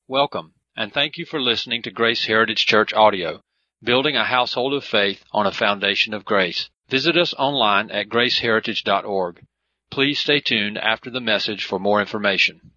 Welcome, and thank you for listening to Grace Heritage Church Audio, building a household of faith on a foundation of grace. Visit us online at graceheritage.org. Please stay tuned after the message for more information.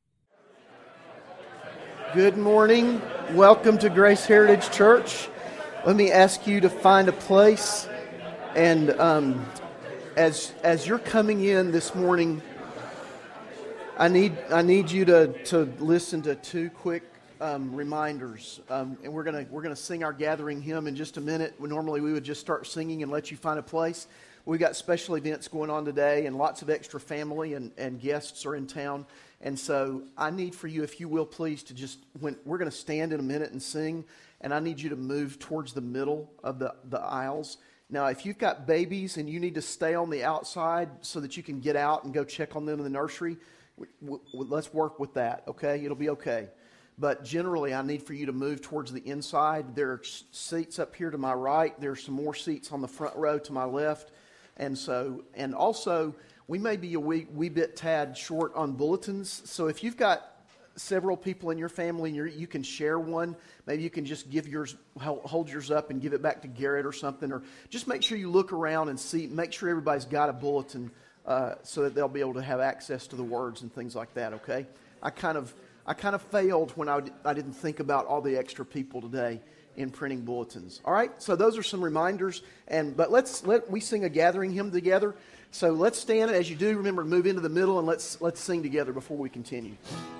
Good morning. Welcome to Grace Heritage Church. Let me ask you to find a place, and as you're coming in this morning, I need you to listen to two quick reminders, and we're gonna sing our gathering hymn in just a minute. Normally we would just start singing and let you find a place. We got special events going on today, and lots of extra family and guests are in town, and so I need for you, if you will, please, to just we're gonna stand in a minute and sing, and I need you to move towards the middle of the aisles. Now, if you've got babies and you need to stay on the outside so that you can get out and go check on them in the nursery, let's work with that, okay? It'll be okay. But generally, I need for you to move towards the inside. There are seats up here to my right. There's some more seats on the front row to my left. And also, we may be a wee bit tad short on bulletins. So if you've got several people in your family and you can share one, maybe you can just give yours, hold yours up and give it back to Garrett or something. Or just make sure you look around and see, make sure everybody's got a bulletin so that they'll be able to have access to the words and things like that, okay? I kind of failed when I didn't think about all the extra people today in printing bulletins. All right, so those are some reminders. But we sing a gathering hymn together. So let's stand, as you do. Remember to move into the middle, and let's sing together before we continue.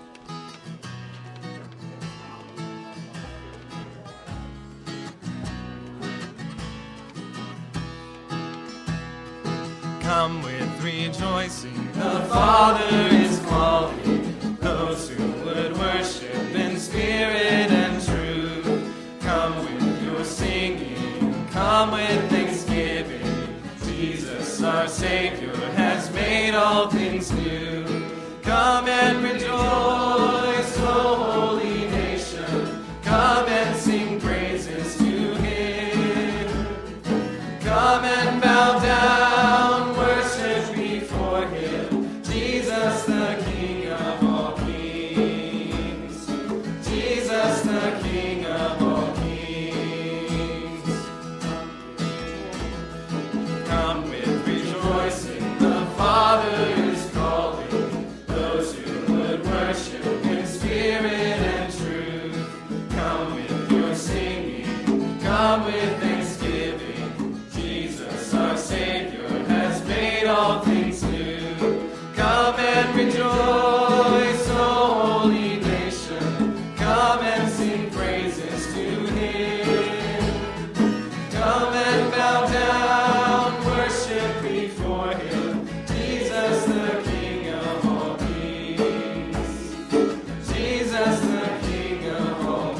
Come with rejoicing, the Father is calling those who would worship in spirit and truth. Come with your singing, come with thanksgiving. Jesus, our Savior, has made all things new. Come and rejoice, O holy nation. Come and sing praises to Him. Come and bow down, worship before Him. Jesus, the King of all kings. Jesus, the King of all kings. Come with rejoicing, the Father is calling those who would worship in spirit and truth. Come with your singing, come with thanksgiving. Jesus, our Savior, has made all things new. Come and rejoice, O holy nation. Come and sing praises to Him. Come and bow down, worship before Him. Jesus, the King of all kings. Jesus, the King of all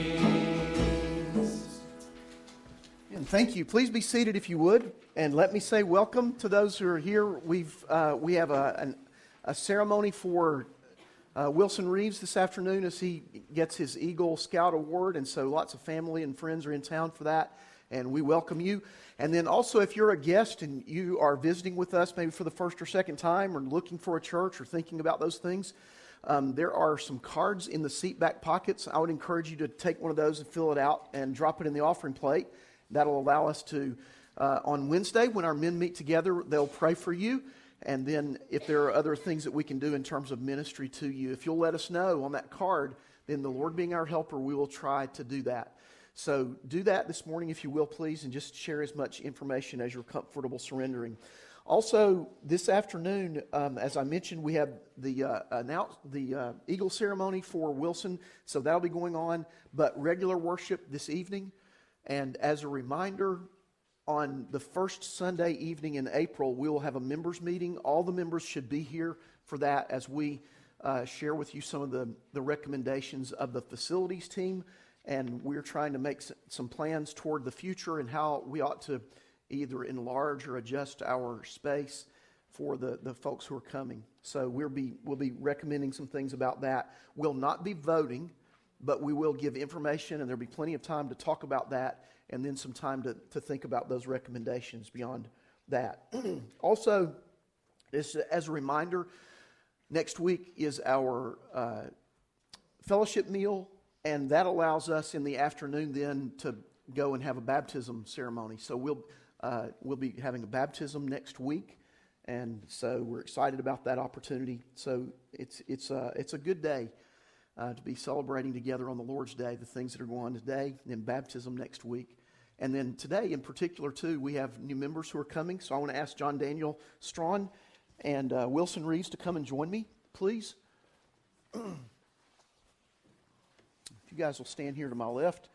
kings. And thank you. Please be seated if you would, and let me say welcome to those who are here. We have a ceremony for Wilson Reeves this afternoon as he gets his Eagle Scout Award, and so lots of family and friends are in town for that, and we welcome you. And then also, if you're a guest and you are visiting with us maybe for the first or second time or looking for a church or thinking about those things, there are some cards in the seat back pockets. I would encourage you to take one of those and fill it out and drop it in the offering plate. That'll allow us to, on Wednesday when our men meet together, they'll pray for you. And then if there are other things that we can do in terms of ministry to you, if you'll let us know on that card, then the Lord being our helper, we will try to do that. So do that this morning if you will, please, and just share as much information as you're comfortable surrendering. Also, this afternoon, as I mentioned, we have the Eagle ceremony for Wilson, so that'll be going on, but regular worship this evening. And as a reminder, on the first Sunday evening in April, we will have a members meeting. All the members should be here for that as we share with you some of the recommendations of the facilities team. And we're trying to make some plans toward the future and how we ought to either enlarge or adjust our space for the folks who are coming. So we'll be recommending some things about that. We'll not be voting, but we will give information, and there'll be plenty of time to talk about that, and then some time to think about those recommendations beyond that. Also, as a reminder, next week is our fellowship meal And that allows us in the afternoon then to go and have a baptism ceremony. So we'll be having a baptism next week, and so we're excited about that opportunity. So it's a good day to be celebrating together on the Lord's Day the things that are going on today, and then baptism next week. And then today in particular too, we have new members who are coming. So I want to ask John Daniel Strawn and Wilson Reeves to come and join me, please. If you guys will stand here to my left,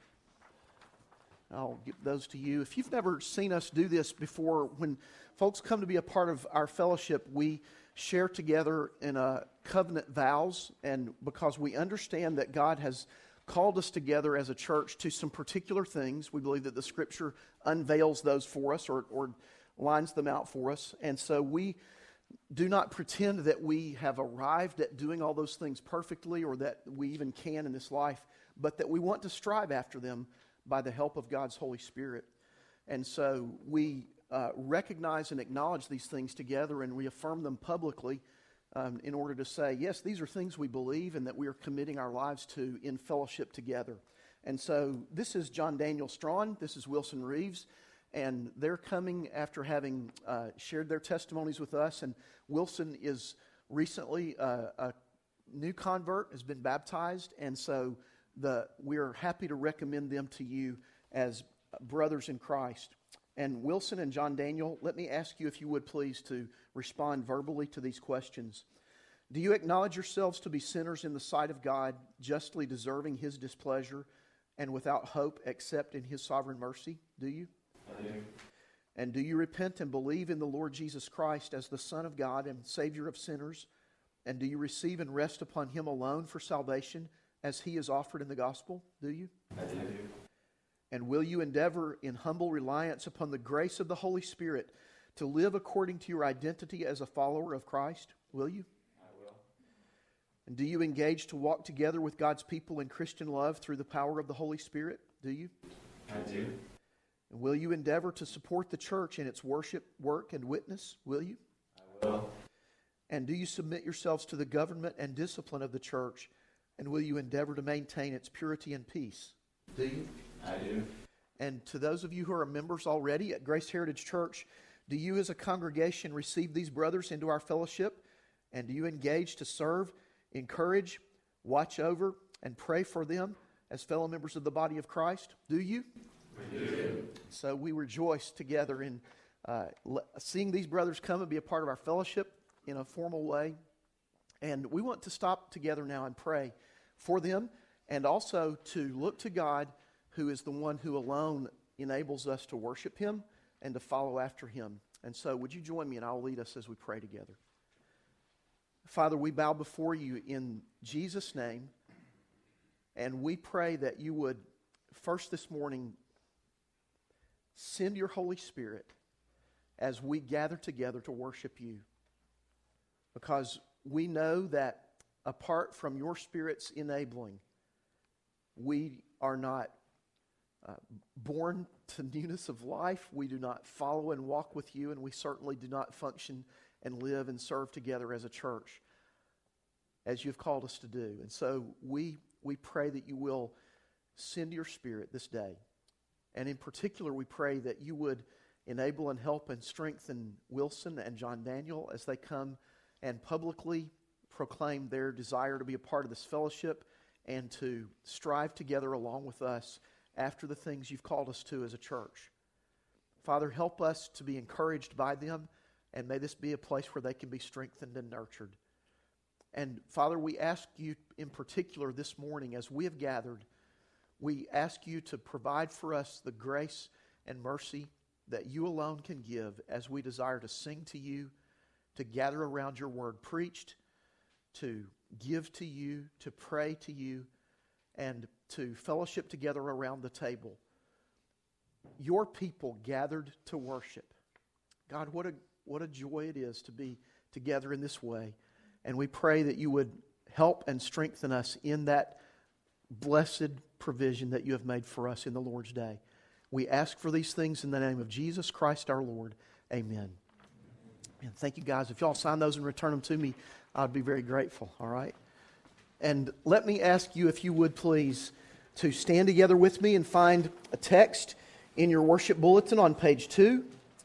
I'll give those to you. If you've never seen us do this before, when folks come to be a part of our fellowship, we share together in covenant vows, and because we understand that God has called us together as a church to some particular things, we believe that the Scripture unveils those for us or lines them out for us, and so we do not pretend that we have arrived at doing all those things perfectly or that we even can in this life, but that we want to strive after them by the help of God's Holy Spirit. And so we recognize and acknowledge these things together and reaffirm them publicly in order to say, yes, these are things we believe and that we are committing our lives to in fellowship together. And so this is John Daniel Strawn, this is Wilson Reeves, and they're coming after having shared their testimonies with us. And Wilson is recently a new convert, has been baptized, and so we're happy to recommend them to you as brothers in Christ. And Wilson and John Daniel, let me ask you if you would please to respond verbally to these questions. Do you acknowledge yourselves to be sinners in the sight of God, justly deserving His displeasure and without hope except in His sovereign mercy? Do you? I do. And do you repent and believe in the Lord Jesus Christ as the Son of God and Savior of sinners? And do you receive and rest upon Him alone for salvation as He is offered in the gospel? Do you? I do. And will you endeavor in humble reliance upon the grace of the Holy Spirit to live according to your identity as a follower of Christ? Will you? I will. And do you engage to walk together with God's people in Christian love through the power of the Holy Spirit? Do you? I do. And will you endeavor to support the church in its worship, work, and witness? Will you? I will. And do you submit yourselves to the government and discipline of the church? And will you endeavor to maintain its purity and peace? Do you? I do. And to those of you who are members already at Grace Heritage Church, do you as a congregation receive these brothers into our fellowship? And do you engage to serve, encourage, watch over, and pray for them as fellow members of the body of Christ? Do you? We do. So we rejoice together in seeing these brothers come and be a part of our fellowship in a formal way. And we want to stop together now and pray for them, and also to look to God, who is the one who alone enables us to worship Him and to follow after Him. And so would you join me and I'll lead us as we pray together. Father, we bow before you in Jesus' name, and we pray that you would first this morning send your Holy Spirit as we gather together to worship you. Because we know that apart from your Spirit's enabling, we are not born to newness of life. We do not follow and walk with you, and we certainly do not function and live and serve together as a church as you've called us to do. And so we pray that you will send your Spirit this day. And in particular, we pray that you would enable and help and strengthen Wilson and John Daniel as they come and publicly proclaim their desire to be a part of this fellowship and to strive together along with us after the things you've called us to as a church. Father, help us to be encouraged by them, and may this be a place where they can be strengthened and nurtured. And Father, we ask you in particular this morning as we have gathered, we ask you to provide for us the grace and mercy that you alone can give as we desire to sing to you, to gather around your word preached, to give to you, to pray to you, and to fellowship together around the table. Your people gathered to worship. God, what a joy it is to be together in this way. And we pray that you would help and strengthen us in that blessed provision that you have made for us in the Lord's day. We ask for these things in the name of Jesus Christ our Lord. Amen. And thank you guys. If y'all sign those and return them to me, I'd be very grateful. All right? And let me ask you, if you would please, to stand together with me and find a text in your worship bulletin on page 2.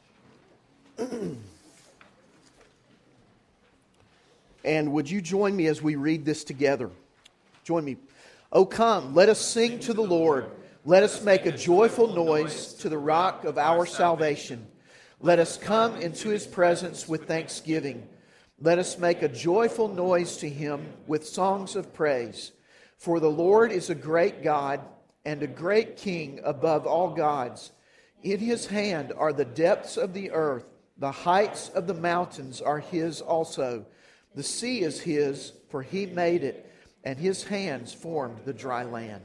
And would you join me as we read this together? Join me. "O come, let us sing to the Lord. Let us make a joyful noise to the rock of our salvation. Let us come into His presence with thanksgiving. Let us make a joyful noise to Him with songs of praise. For the Lord is a great God and a great King above all gods. In His hand are the depths of the earth. The heights of the mountains are His also. The sea is His, for He made it, and His hands formed the dry land."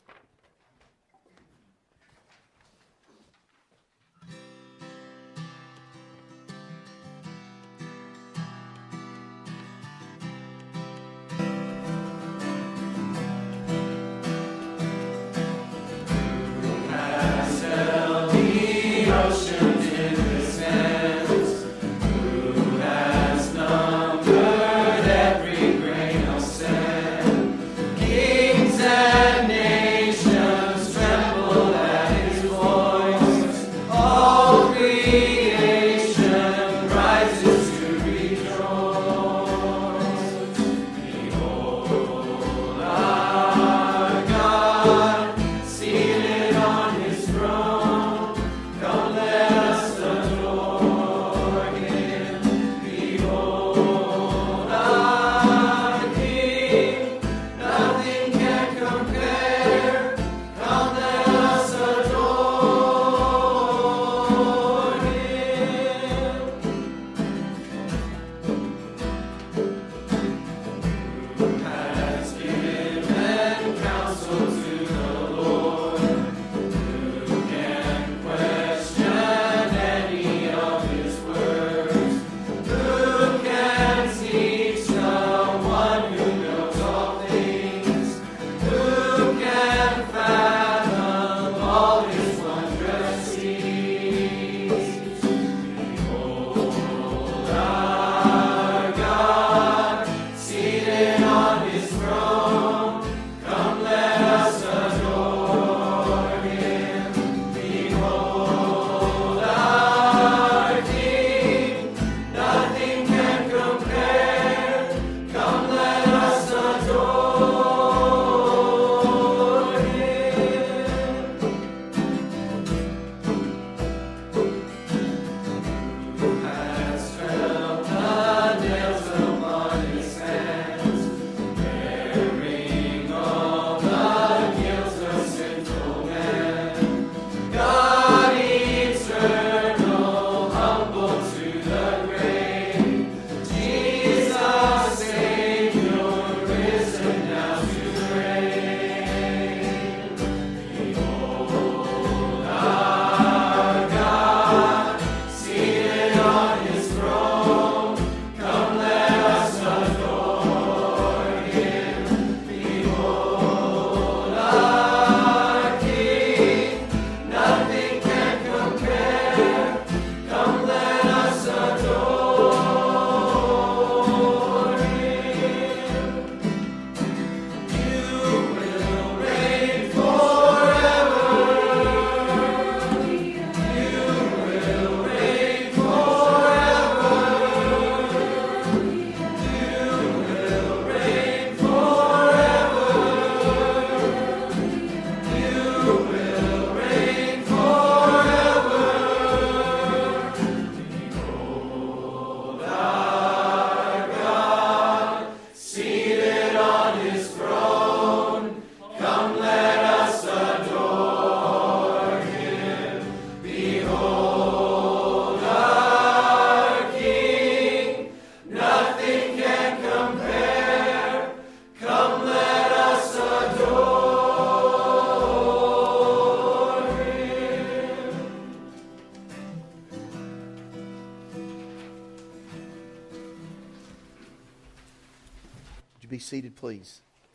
Be seated, please.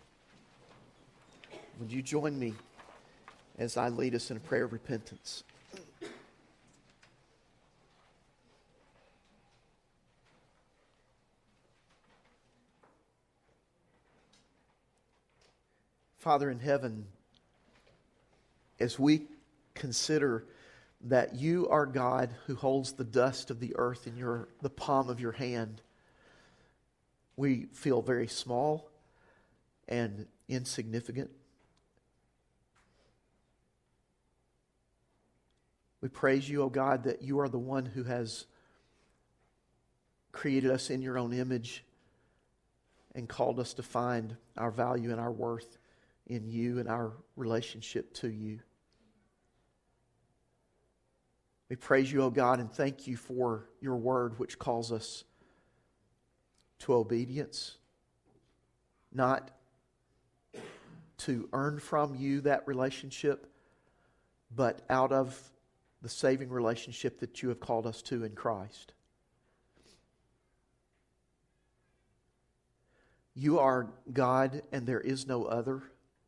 Would you join me as I lead us in a prayer of repentance? Father in heaven, as we consider that you are God who holds the dust of the earth in the palm of your hand, we feel very small and insignificant. We praise you, O God, that you are the one who has created us in your own image and called us to find our value and our worth in you and our relationship to you. We praise you, O God, and thank you for your word, which calls us to obedience, not to earn from you that relationship, but out of the saving relationship that you have called us to in Christ. You are God and there is no other.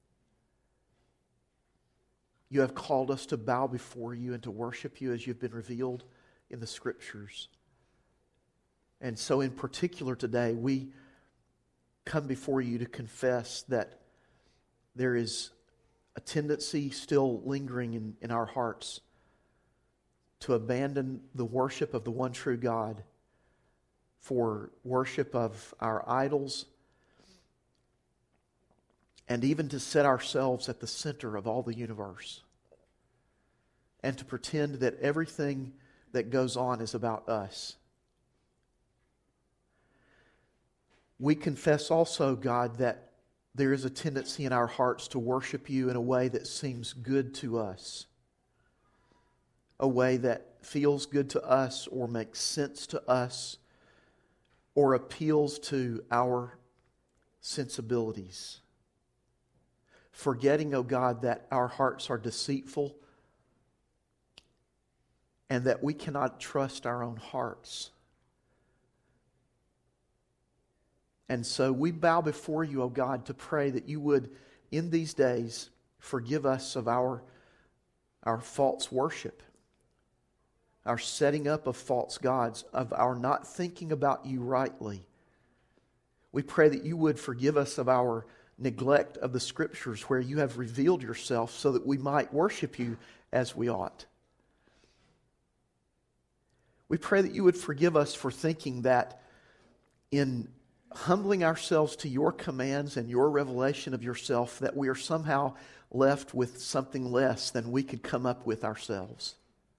You have called us to bow before you and to worship you as you've been revealed in the Scriptures. And so in particular today, we come before you to confess that there is a tendency still lingering in our hearts to abandon the worship of the one true God for worship of our idols, and even to set ourselves at the center of all the universe, and to pretend that everything that goes on is about us. We confess also, God, that there is a tendency in our hearts to worship you in a way that seems good to us, a way that feels good to us or makes sense to us or appeals to our sensibilities. Forgetting, O God, that our hearts are deceitful and that we cannot trust our own hearts. And so we bow before you, O God, to pray that you would, in these days, forgive us of our false worship, our setting up of false gods, of our not thinking about you rightly. We pray that you would forgive us of our neglect of the Scriptures where you have revealed yourself so that we might worship you as we ought. We pray that you would forgive us for thinking that in humbling ourselves to your commands and your revelation of yourself, that we are somehow left with something less than we could come up with ourselves.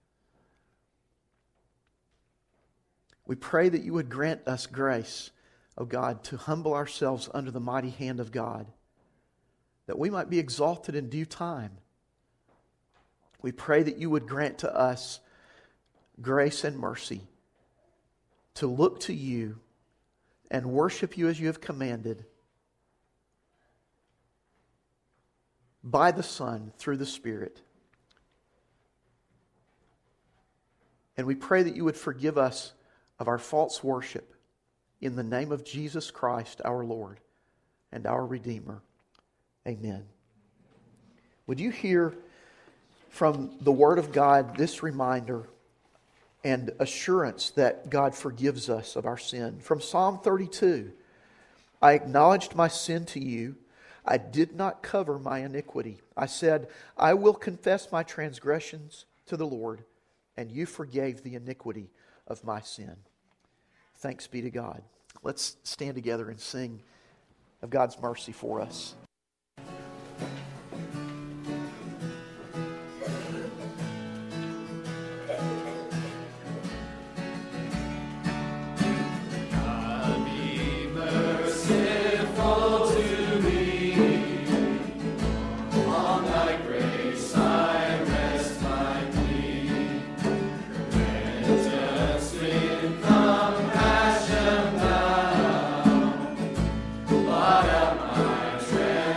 We pray that you would grant us grace, O God, to humble ourselves under the mighty hand of God, that we might be exalted in due time. We pray that you would grant to us grace and mercy to look to you and worship you as you have commanded by the Son through the Spirit. And we pray that you would forgive us of our false worship in the name of Jesus Christ, our Lord and our Redeemer. Amen. Would you hear from the Word of God this reminder and assurance that God forgives us of our sin? From Psalm 32, I acknowledged my sin to you. I did not cover my iniquity. I said, I will confess my transgressions to the Lord, and you forgave the iniquity of my sin. Thanks be to God. Let's stand together and sing of God's mercy for us. Blot out my transgressions.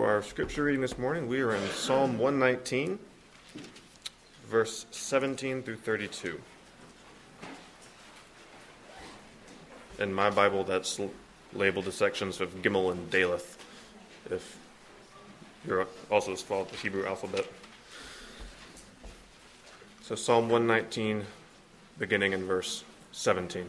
For our scripture reading this morning, we are in Psalm 119, verse 17 through 32. In my Bible, that's labeled the sections of Gimel and Daleth, if you're also followed the Hebrew alphabet. So Psalm 119, beginning in verse 17.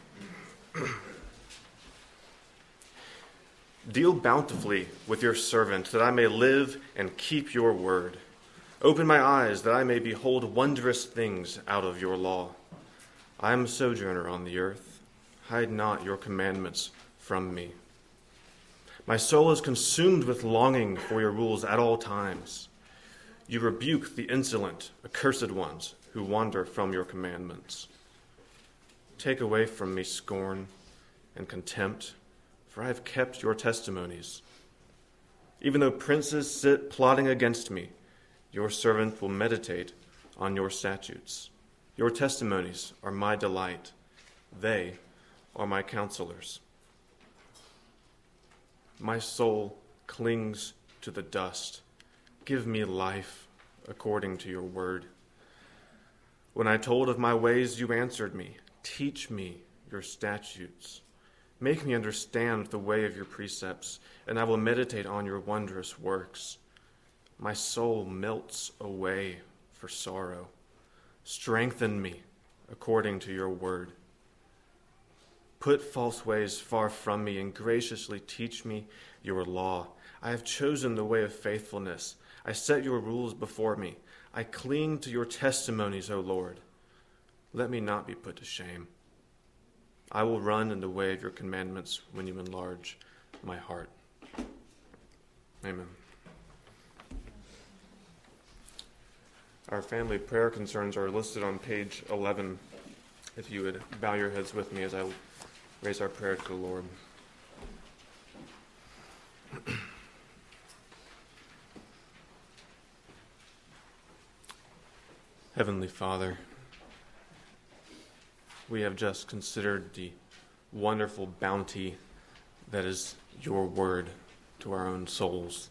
Deal bountifully with your servant, that I may live and keep your word. Open my eyes, that I may behold wondrous things out of your law. I am a sojourner on the earth. Hide not your commandments from me. My soul is consumed with longing for your rules at all times. You rebuke the insolent, accursed ones who wander from your commandments. Take away from me scorn and contempt, for I have kept your testimonies. Even though princes sit plotting against me, your servant will meditate on your statutes. Your testimonies are my delight. They are my counselors. My soul clings to the dust. Give me life according to your word. When I told of my ways, you answered me. Teach me your statutes. Make me understand the way of your precepts, and I will meditate on your wondrous works. My soul melts away for sorrow. Strengthen me according to your word. Put false ways far from me and graciously teach me your law. I have chosen the way of faithfulness. I set your rules before me. I cling to your testimonies, O Lord. Let me not be put to shame. I will run in the way of your commandments when you enlarge my heart. Amen. Our family prayer concerns are listed on page 11. If you would bow your heads with me as I raise our prayer to the Lord. Heavenly Father, we have just considered the wonderful bounty that is your word to our own souls.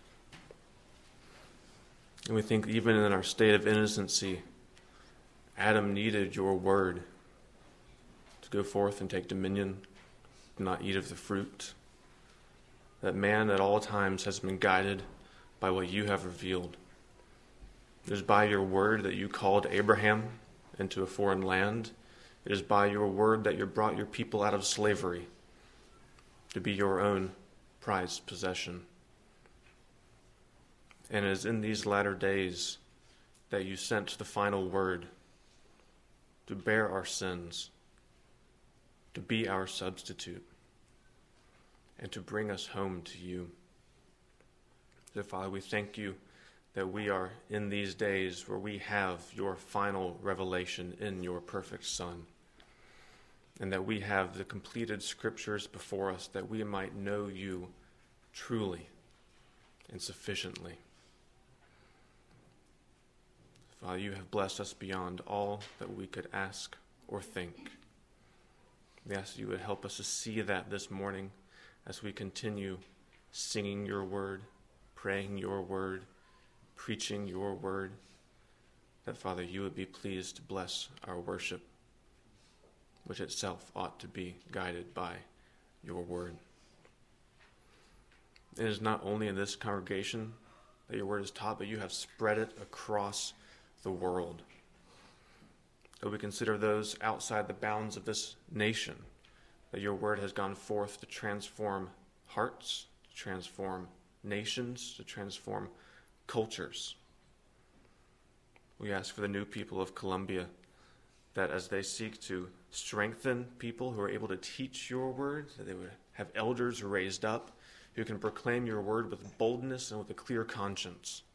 And we think even in our state of innocency, Adam needed your word to go forth and take dominion, not eat of the fruit. That man at all times has been guided by what you have revealed. It is by your word that you called Abraham into a foreign land. It is by your word that you brought your people out of slavery to be your own prized possession. And it is in these latter days that you sent the final word to bear our sins, to be our substitute, and to bring us home to you. So, Father, we thank you that we are in these days where we have your final revelation in your perfect Son, and that we have the completed scriptures before us that we might know you truly and sufficiently. Father, you have blessed us beyond all that we could ask or think. We ask that you would help us to see that this morning as we continue singing your word, praying your word, preaching your word, that, Father, you would be pleased to bless our worship, which itself ought to be guided by your word. It is not only in this congregation that your word is taught, but you have spread it across the world. So we consider those outside the bounds of this nation, that your word has gone forth to transform hearts, to transform nations, to transform cultures. We ask for the new people of Colombia, that as they seek to strengthen people who are able to teach your word, that they would have elders raised up who can proclaim your word with boldness and with a clear conscience.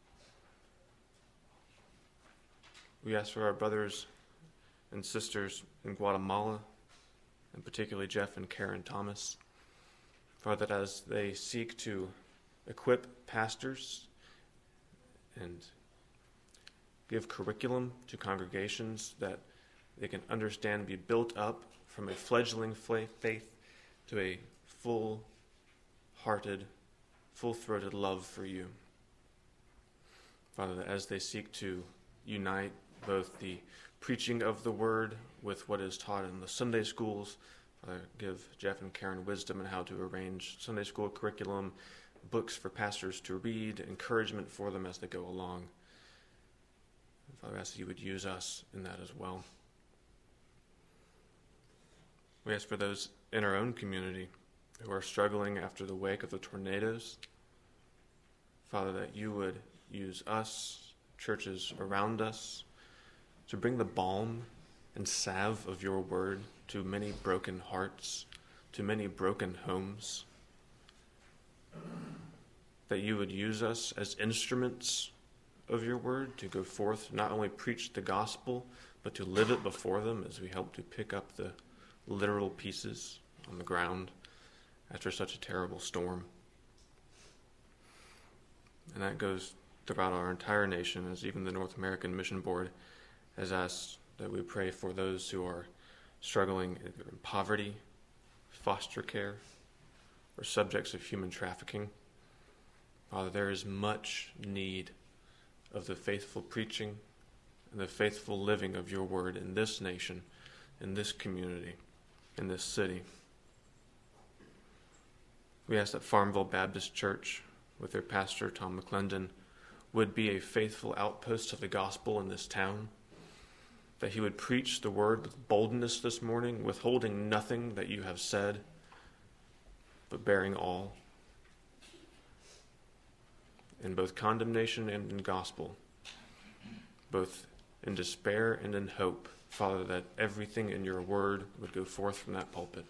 We ask for our brothers and sisters in Guatemala, and particularly Jeff and Karen Thomas, Father, that as they seek to equip pastors and give curriculum to congregations that they can understand and be built up from a fledgling faith to a full-hearted, full-throated love for you. Father, that as they seek to unite both the preaching of the word with what is taught in the Sunday schools, Father, give Jeff and Karen wisdom in how to arrange Sunday school curriculum, books for pastors to read, encouragement for them as they go along. Father, I ask that you would use us in that as well. We ask for those in our own community who are struggling after the wake of the tornadoes. Father, that you would use us, churches around us, to bring the balm and salve of your word to many broken hearts, to many broken homes. That you would use us as instruments of your word to go forth, not only preach the gospel, but to live it before them as we help to pick up the literal pieces on the ground after such a terrible storm. And that goes throughout our entire nation, as even the North American Mission Board has asked that we pray for those who are struggling in poverty, foster care, or subjects of human trafficking. Father, there is much need of the faithful preaching and the faithful living of your word in this nation, in this community, in this city. We ask that Farmville Baptist Church, with their pastor Tom McClendon, would be a faithful outpost of the gospel in this town, that he would preach the word with boldness this morning, withholding nothing that you have said, but bearing all, in both condemnation and in gospel, both in despair and in hope. Father, that everything in your word would go forth from that pulpit,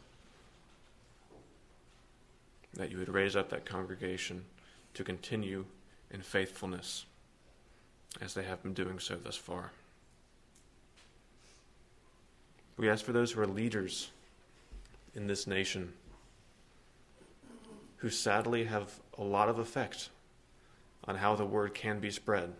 that you would raise up that congregation to continue in faithfulness as they have been doing so thus far. We ask for those who are leaders in this nation, who sadly have a lot of effect on how the word can be spread,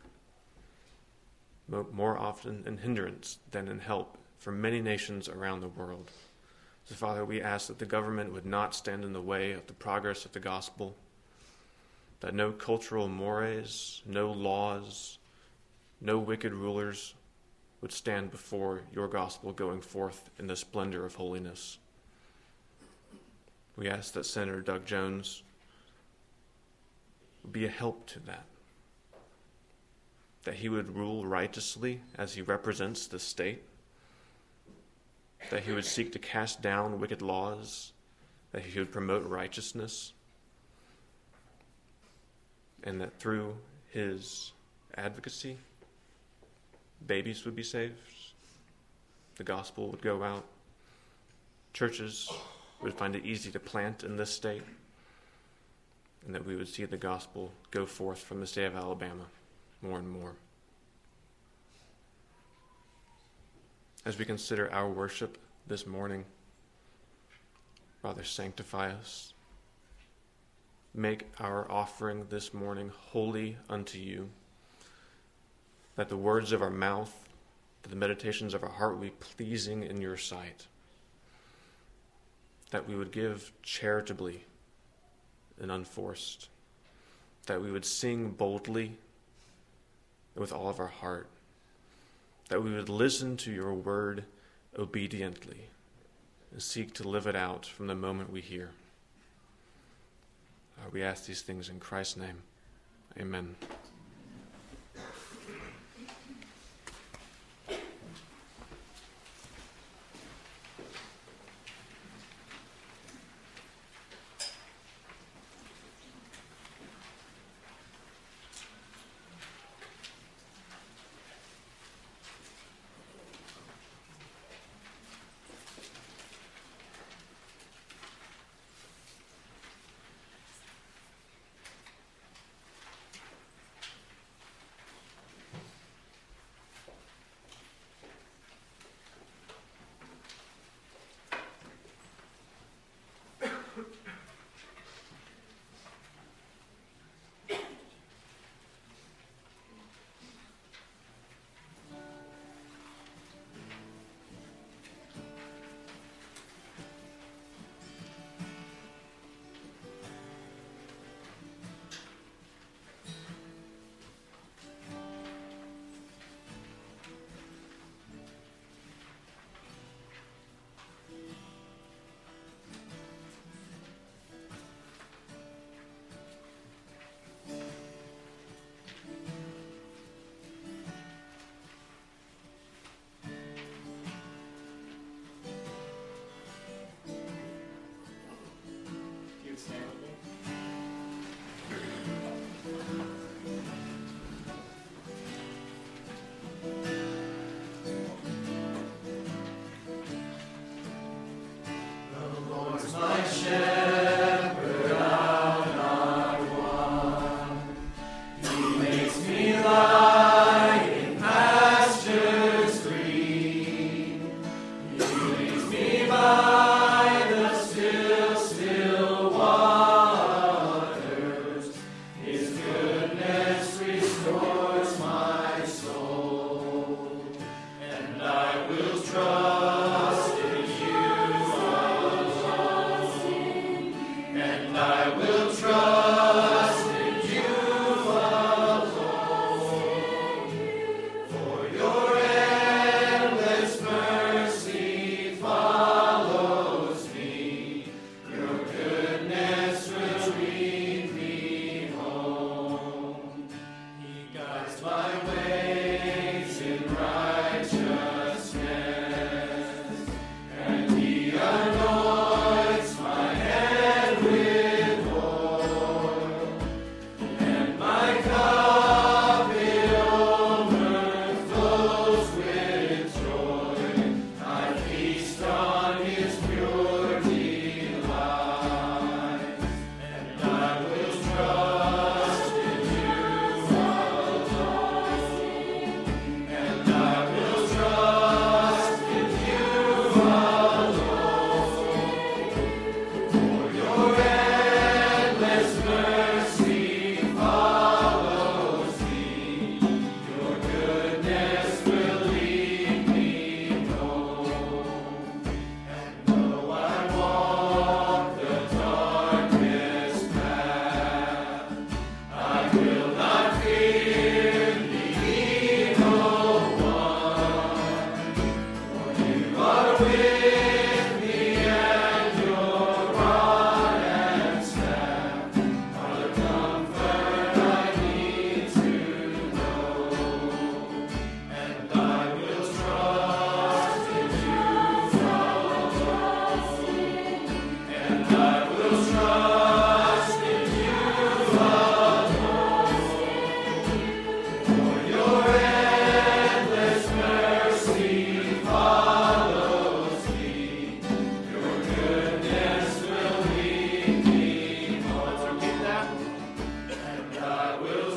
more often in hindrance than in help for many nations around the world. So, Father, we ask that the government would not stand in the way of the progress of the gospel, that no cultural mores, no laws, no wicked rulers would stand before your gospel going forth in the splendor of holiness. We ask that Senator Doug Jones would be a help to that he would rule righteously as he represents the state, that he would seek to cast down wicked laws, that he would promote righteousness, and that through his advocacy, babies would be saved, the gospel would go out, churches would find it easy to plant in this state, and that we would see the gospel go forth from the state of Alabama more and more. As we consider our worship this morning, Father, sanctify us. Make our offering this morning holy unto you, that the words of our mouth, that the meditations of our heart be pleasing in your sight, that we would give charitably and unforced, that we would sing boldly with all of our heart, that we would listen to your word obediently and seek to live it out from the moment we hear. We ask these things in Christ's name. Amen.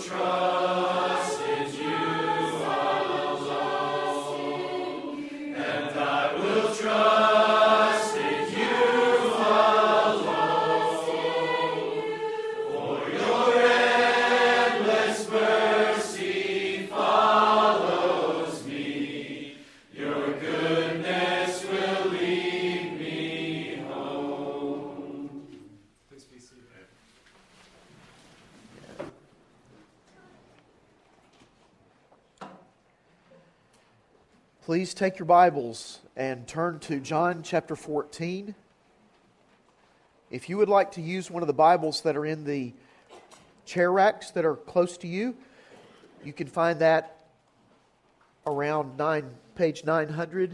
Please take your Bibles and turn to John chapter 14. If you would like to use one of the Bibles that are in the chair racks that are close to you, you can find that around page 900.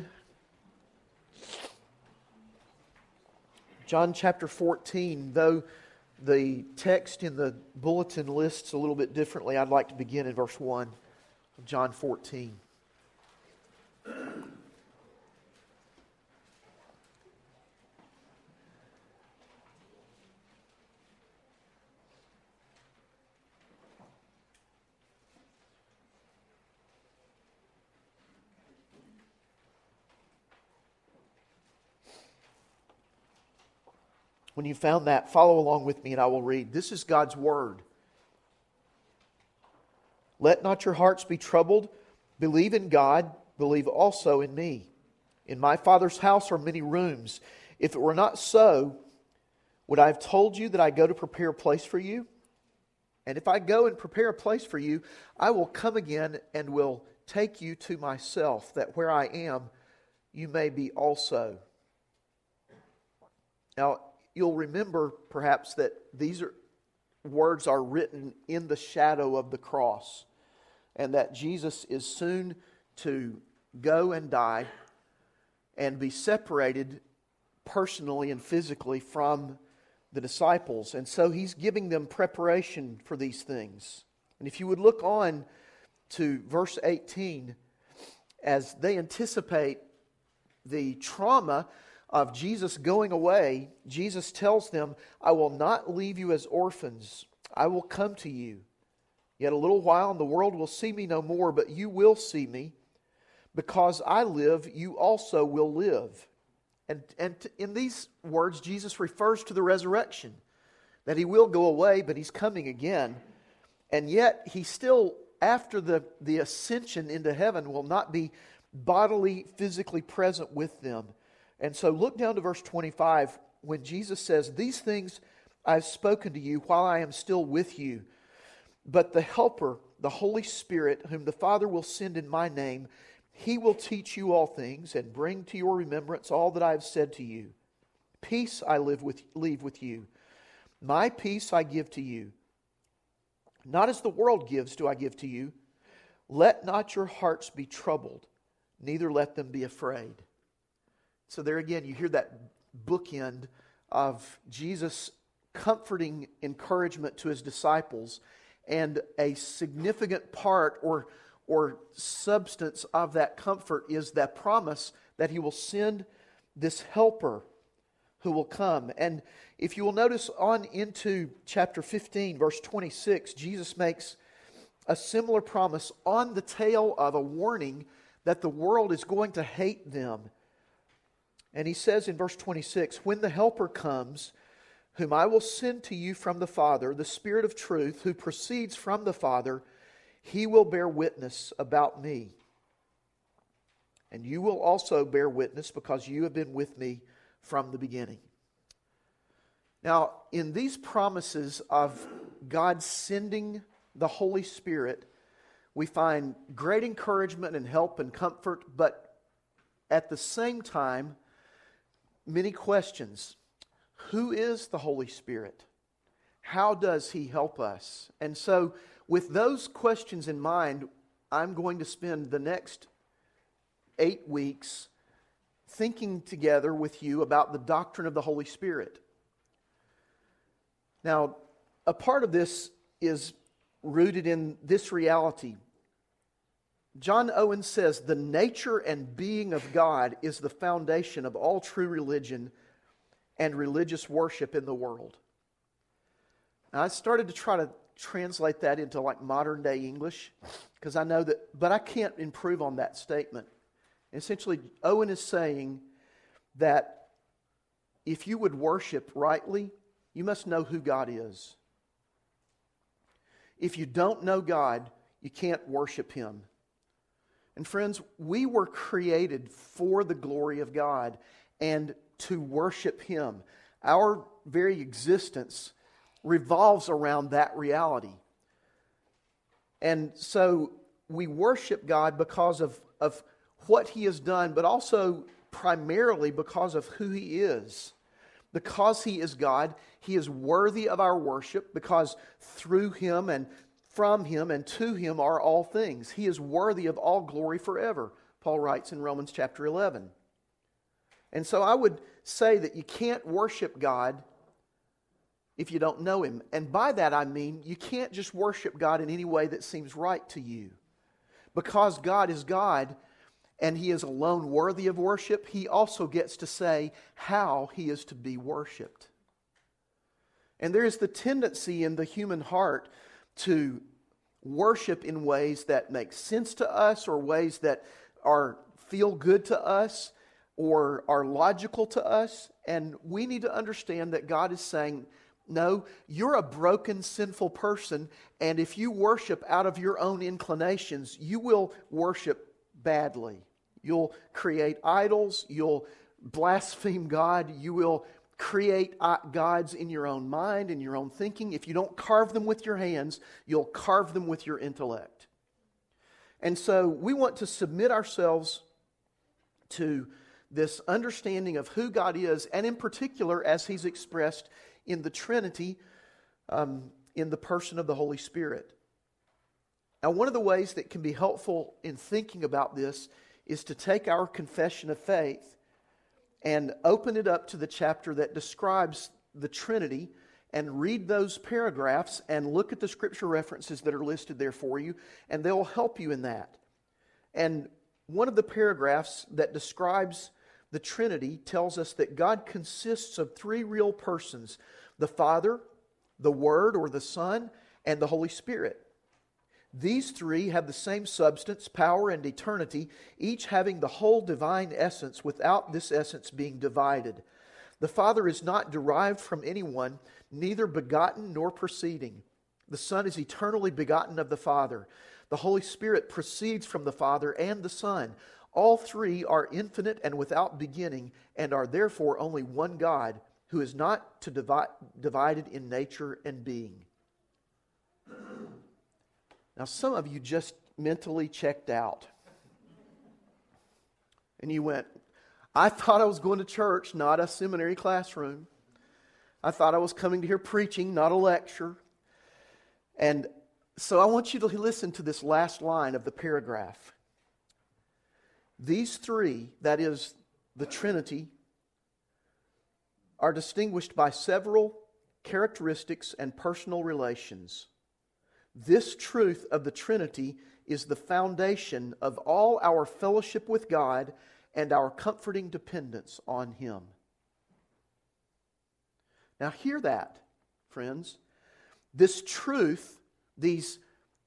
John chapter 14, though the text in the bulletin lists a little bit differently, I'd like to begin in verse 1 of John 14. When you found that, follow along with me and I will read. This is God's Word. Let not your hearts be troubled. Believe in God. Believe also in me. In my Father's house are many rooms. If it were not so, would I have told you that I go to prepare a place for you? And if I go and prepare a place for you, I will come again and will take you to myself, that where I am, you may be also. Now, you'll remember perhaps that these words are written in the shadow of the cross, and that Jesus is soon to go and die and be separated personally and physically from the disciples. And so he's giving them preparation for these things. And if you would look on to verse 18, as they anticipate the trauma of Jesus going away, Jesus tells them, I will not leave you as orphans. I will come to you. Yet a little while and the world will see me no more, but you will see me. Because I live, you also will live. And in these words, Jesus refers to the resurrection. That he will go away, but he's coming again. And yet, he still, after the ascension into heaven, will not be bodily, physically present with them. And so look down to verse 25 when Jesus says, these things I have spoken to you while I am still with you. But the Helper, the Holy Spirit, whom the Father will send in my name, he will teach you all things and bring to your remembrance all that I have said to you. Peace I leave with you. My peace I give to you. Not as the world gives do I give to you. Let not your hearts be troubled, neither let them be afraid. So there again, you hear that bookend of Jesus' comforting encouragement to his disciples, and a significant part or substance of that comfort is that promise that he will send this helper who will come. And if you will notice on into chapter 15, verse 26, Jesus makes a similar promise on the tail of a warning that the world is going to hate them. And he says in verse 26, when the Helper comes, whom I will send to you from the Father, the Spirit of truth, who proceeds from the Father, he will bear witness about me. And you will also bear witness because you have been with me from the beginning. Now, in these promises of God sending the Holy Spirit, we find great encouragement and help and comfort, but at the same time, many questions. Who is the Holy Spirit? How does he help us? And so, with those questions in mind, I'm going to spend the next 8 weeks thinking together with you about the doctrine of the Holy Spirit. Now, a part of this is rooted in this reality. John Owen says, the nature and being of God is the foundation of all true religion and religious worship in the world. Now, I started to try to translate that into like modern day English because I know that, but I can't improve on that statement. Essentially, Owen is saying that if you would worship rightly, you must know who God is. If you don't know God, you can't worship Him. And friends, we were created for the glory of God and to worship Him. Our very existence revolves around that reality. And so we worship God because of what He has done, but also primarily because of who He is. Because He is God, He is worthy of our worship, because through Him and from Him and to Him are all things. He is worthy of all glory forever, Paul writes in Romans chapter 11. And so I would say that you can't worship God if you don't know Him. And by that I mean you can't just worship God in any way that seems right to you. Because God is God and He is alone worthy of worship, He also gets to say how He is to be worshiped. And there is the tendency in the human heart to worship in ways that make sense to us or ways that feel good to us or are logical to us. And we need to understand that God is saying, no, you're a broken, sinful person, and if you worship out of your own inclinations, you will worship badly. You'll create idols, you'll blaspheme God, you will create gods in your own mind, in your own thinking. If you don't carve them with your hands, you'll carve them with your intellect. And so we want to submit ourselves to this understanding of who God is, and in particular as He's expressed in the Trinity, in the person of the Holy Spirit. Now, one of the ways that can be helpful in thinking about this is to take our confession of faith and open it up to the chapter that describes the Trinity and read those paragraphs and look at the scripture references that are listed there for you, and they'll help you in that. And one of the paragraphs that describes the Trinity tells us that God consists of three real persons: the Father, the Word or the Son, and the Holy Spirit. These three have the same substance, power, and eternity, each having the whole divine essence without this essence being divided. The Father is not derived from anyone, neither begotten nor proceeding. The Son is eternally begotten of the Father. The Holy Spirit proceeds from the Father and the Son. All three are infinite and without beginning, and are therefore only one God, who is not divided in nature and being. Now, some of you just mentally checked out. And you went, I thought I was going to church, not a seminary classroom. I thought I was coming to hear preaching, not a lecture. And so I want you to listen to this last line of the paragraph. These three, that is, the Trinity, are distinguished by several characteristics and personal relations. This truth of the Trinity is the foundation of all our fellowship with God and our comforting dependence on Him. Now hear that, friends. This truth, these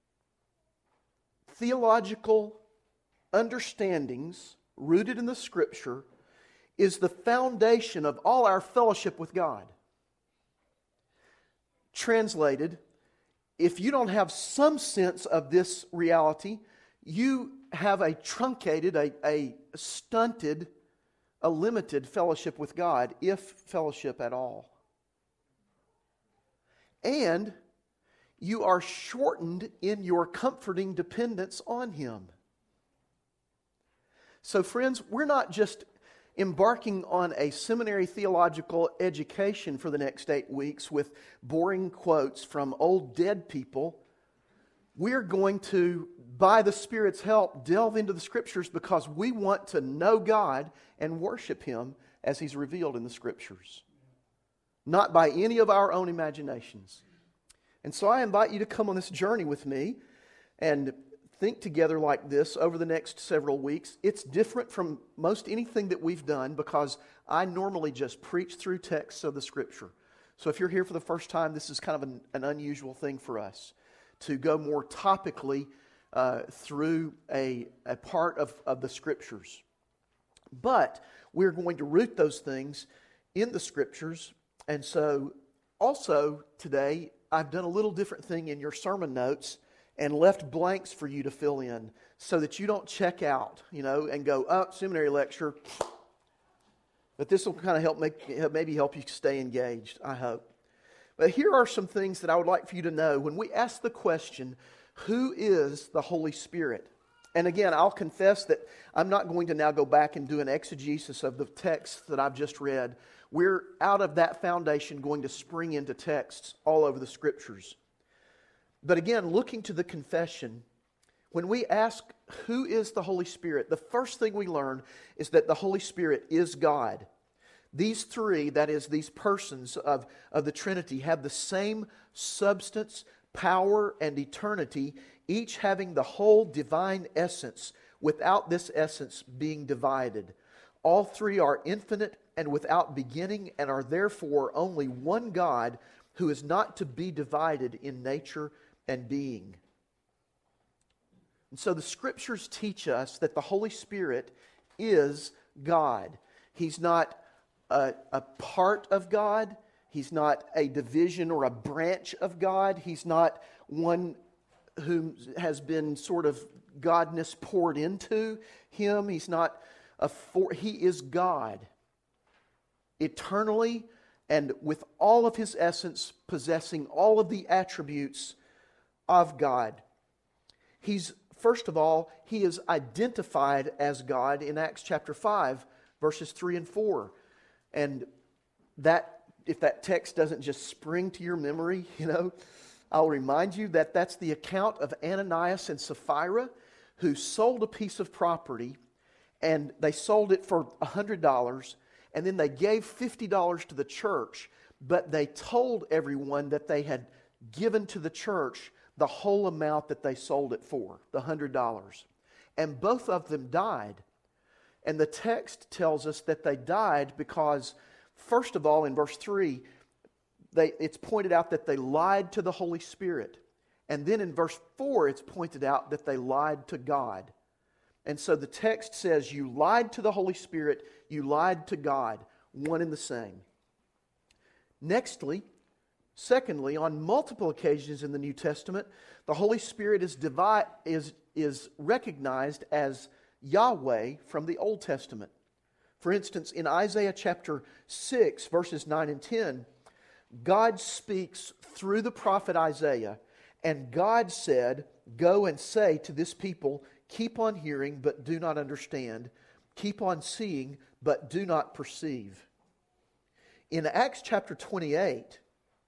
theological understandings rooted in the Scripture, is the foundation of all our fellowship with God. Translated, if you don't have some sense of this reality, you have a truncated, a stunted, a limited fellowship with God, if fellowship at all. And you are shortened in your comforting dependence on Him. So friends, we're not just embarking on a seminary theological education for the next 8 weeks with boring quotes from old dead people. We're going to, by the Spirit's help, delve into the Scriptures because we want to know God and worship Him as He's revealed in the Scriptures. Not by any of our own imaginations. And so I invite you to come on this journey with me and think together like this over the next several weeks. It's different from most anything that we've done because I normally just preach through texts of the Scripture. So if you're here for the first time, this is kind of an unusual thing for us to go more topically through a part of the Scriptures. But we're going to root those things in the Scriptures. And so also today, I've done a little different thing in your sermon notes and left blanks for you to fill in so that you don't check out, and go, seminary lecture. But this will kind of maybe help you stay engaged, I hope. But here are some things that I would like for you to know. When we ask the question, who is the Holy Spirit? And again, I'll confess that I'm not going to now go back and do an exegesis of the texts that I've just read. We're out of that foundation going to spring into texts all over the Scriptures. But again, looking to the confession, when we ask who is the Holy Spirit, the first thing we learn is that the Holy Spirit is God. These three, that is, these persons of the Trinity, have the same substance, power, and eternity, each having the whole divine essence, without this essence being divided. All three are infinite and without beginning, and are therefore only one God who is not to be divided in nature and being. And so the Scriptures teach us that the Holy Spirit is God. He's not a part of God. He's not a division or a branch of God. He's not one who has been sort of godness poured into him. He's not he is God. Eternally and with all of His essence, possessing all of the attributes of God. First of all, He is identified as God in Acts chapter 5, verses 3 and 4. And if that text doesn't just spring to your memory, I'll remind you that that's the account of Ananias and Sapphira, who sold a piece of property, and they sold it for $100, and then they gave $50 to the church, but they told everyone that they had given to the church the whole amount that they sold it for, the $100. And both of them died. And the text tells us that they died because, first of all, in verse 3, it's pointed out that they lied to the Holy Spirit. And then in verse 4, it's pointed out that they lied to God. And so the text says, you lied to the Holy Spirit, you lied to God, one and the same. Secondly, on multiple occasions in the New Testament, the Holy Spirit is recognized as Yahweh from the Old Testament. For instance, in Isaiah chapter 6, verses 9 and 10, God speaks through the prophet Isaiah, and God said, "Go and say to this people, keep on hearing, but do not understand. Keep on seeing, but do not perceive." In Acts chapter 28,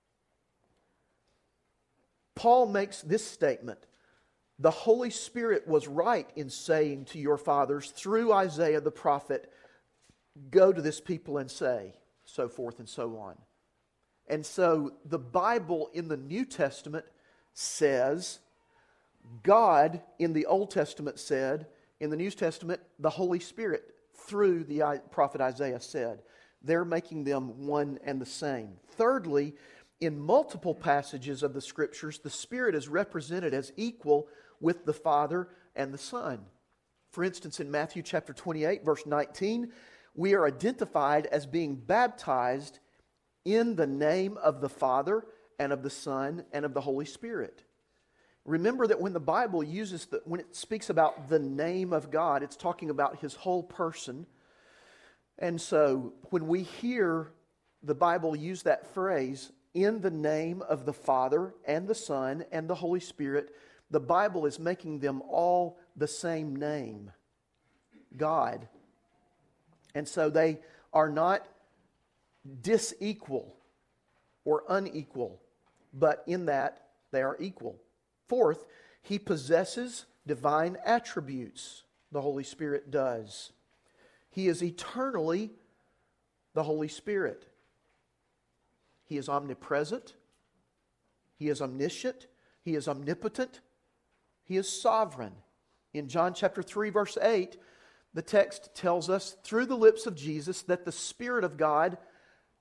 Paul makes this statement: the Holy Spirit was right in saying to your fathers through Isaiah the prophet, "Go to this people and say," so forth and so on. And so the Bible in the New Testament says, God in the Old Testament said, in the New Testament, the Holy Spirit through the prophet Isaiah said. They're making them one and the same. Thirdly, in multiple passages of the Scriptures, the Spirit is represented as equal with the Father and the Son. For instance, in Matthew chapter 28, verse 19, we are identified as being baptized in the name of the Father and of the Son and of the Holy Spirit. Remember that when the Bible when it speaks about the name of God, it's talking about His whole person. And so when we hear the Bible use that phrase, in the name of the Father and the Son and the Holy Spirit, the Bible is making them all the same name, God. And so they are not disequal or unequal, but in that they are equal. Fourth, He possesses divine attributes. The Holy Spirit does. He is eternally the Holy Spirit. He is omnipresent. He is omniscient. He is omnipotent. He is sovereign. In John chapter 3, verse 8, the text tells us through the lips of Jesus that the Spirit of God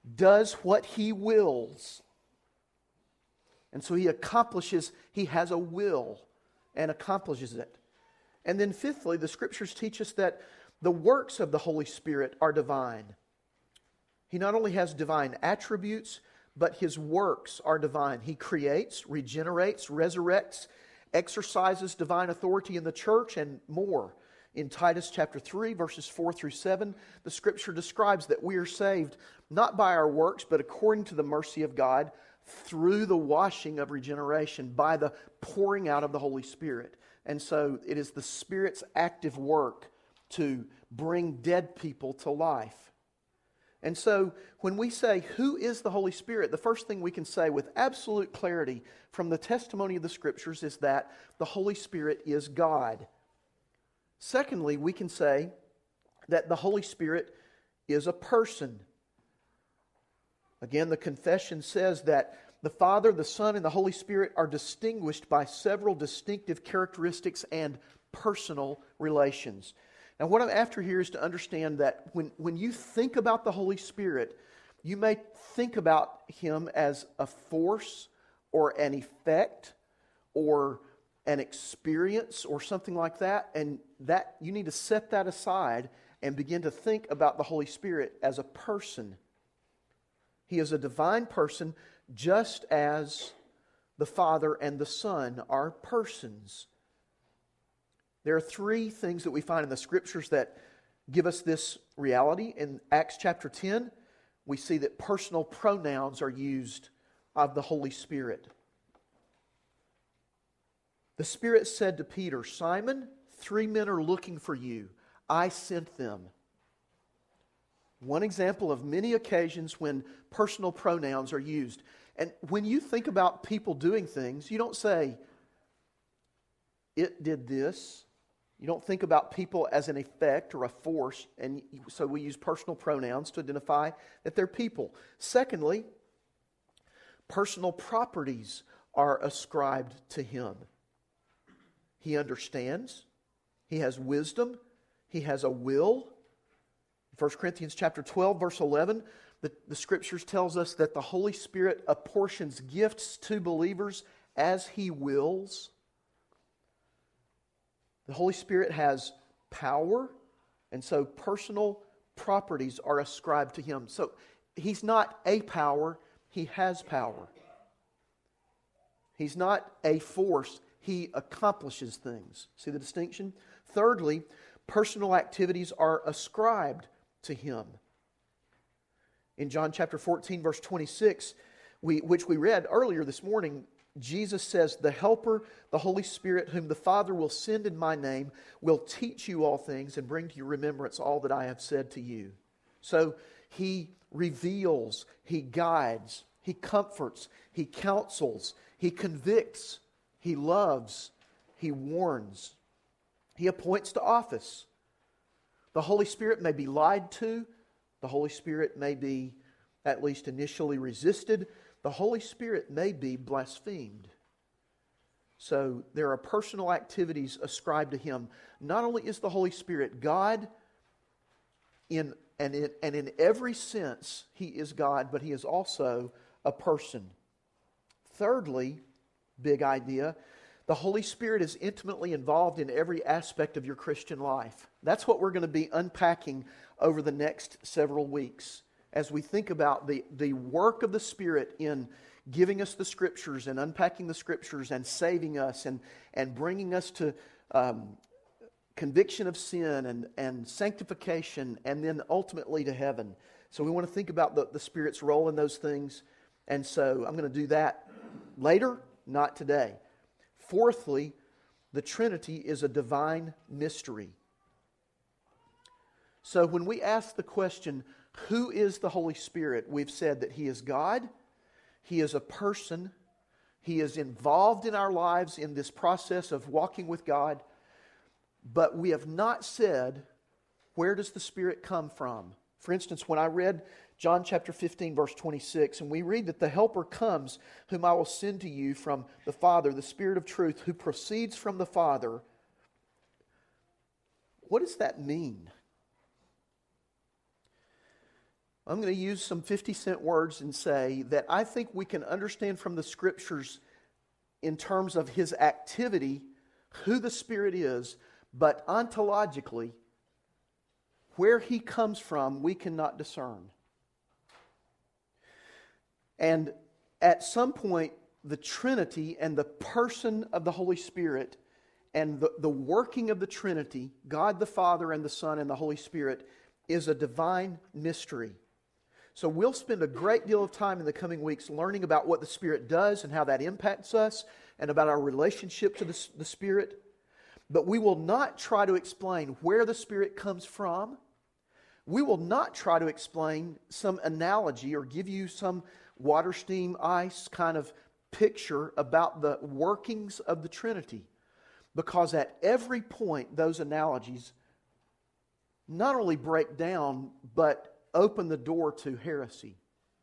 does what He wills. And so He has a will and accomplishes it. And then fifthly, the Scriptures teach us that the works of the Holy Spirit are divine. He not only has divine attributes, but His works are divine. He creates, regenerates, resurrects, exercises divine authority in the church, and more. In Titus chapter 3, verses 4 through 7, the Scripture describes that we are saved not by our works, but according to the mercy of God, through the washing of regeneration, by the pouring out of the Holy Spirit. And so it is the Spirit's active work to bring dead people to life. And so when we say, who is the Holy Spirit? The first thing we can say with absolute clarity from the testimony of the Scriptures is that the Holy Spirit is God. Secondly, we can say that the Holy Spirit is a person. Again, the confession says that the Father, the Son, and the Holy Spirit are distinguished by several distinctive characteristics and personal relations. Now, what I'm after here is to understand that when you think about the Holy Spirit, you may think about Him as a force or an effect or an experience or something like that, and that you need to set that aside and begin to think about the Holy Spirit as a person. He is a divine person, just as the Father and the Son are persons. There are three things that we find in the Scriptures that give us this reality. In Acts chapter 10, we see that personal pronouns are used of the Holy Spirit. The Spirit said to Peter, "Simon, 3 men are looking for you. I sent them." One example of many occasions when personal pronouns are used. And when you think about people doing things, you don't say, "It did this." You don't think about people as an effect or a force, and so we use personal pronouns to identify that they're people. Secondly, personal properties are ascribed to Him. He understands. He has wisdom. He has a will. 1 Corinthians chapter 12, verse 11, the Scriptures tells us that the Holy Spirit apportions gifts to believers as He wills. The Holy Spirit has power, and so personal properties are ascribed to Him. So He's not a power, He has power. He's not a force, He accomplishes things. See the distinction? Thirdly, personal activities are ascribed to Him. In John chapter 14, verse 26, which we read earlier this morning, Jesus says, "The Helper, the Holy Spirit, whom the Father will send in my name, will teach you all things and bring to your remembrance all that I have said to you." So He reveals, He guides, He comforts, He counsels, He convicts, He loves, He warns. He appoints to office. The Holy Spirit may be lied to. The Holy Spirit may be, at least initially, resisted. The Holy Spirit may be blasphemed. So there are personal activities ascribed to Him. Not only is the Holy Spirit God, in every sense He is God, but He is also a person. Thirdly, big idea, the Holy Spirit is intimately involved in every aspect of your Christian life. That's what we're going to be unpacking over the next several weeks as we think about the work of the Spirit in giving us the Scriptures and unpacking the Scriptures and saving us and bringing us to conviction of sin and sanctification and then ultimately to heaven. So we want to think about the Spirit's role in those things. And so I'm going to do that later, not today. Fourthly, the Trinity is a divine mystery. So when we ask the question, who is the Holy Spirit? We've said that He is God, He is a person, He is involved in our lives in this process of walking with God, but we have not said, where does the Spirit come from? For instance, when I read John chapter 15, verse 26, and we read that the Helper comes, whom I will send to you from the Father, the Spirit of truth, who proceeds from the Father. What does that mean? I'm going to use some 50-cent words and say that I think we can understand from the Scriptures in terms of His activity who the Spirit is, but ontologically, where He comes from, we cannot discern. And at some point, the Trinity and the person of the Holy Spirit and the working of the Trinity, God the Father and the Son and the Holy Spirit, is a divine mystery. So we'll spend a great deal of time in the coming weeks learning about what the Spirit does and how that impacts us and about our relationship to the Spirit. But we will not try to explain where the Spirit comes from. We will not try to explain some analogy or give you some water, steam, ice kind of picture about the workings of the Trinity. Because at every point, those analogies not only break down, but open the door to heresy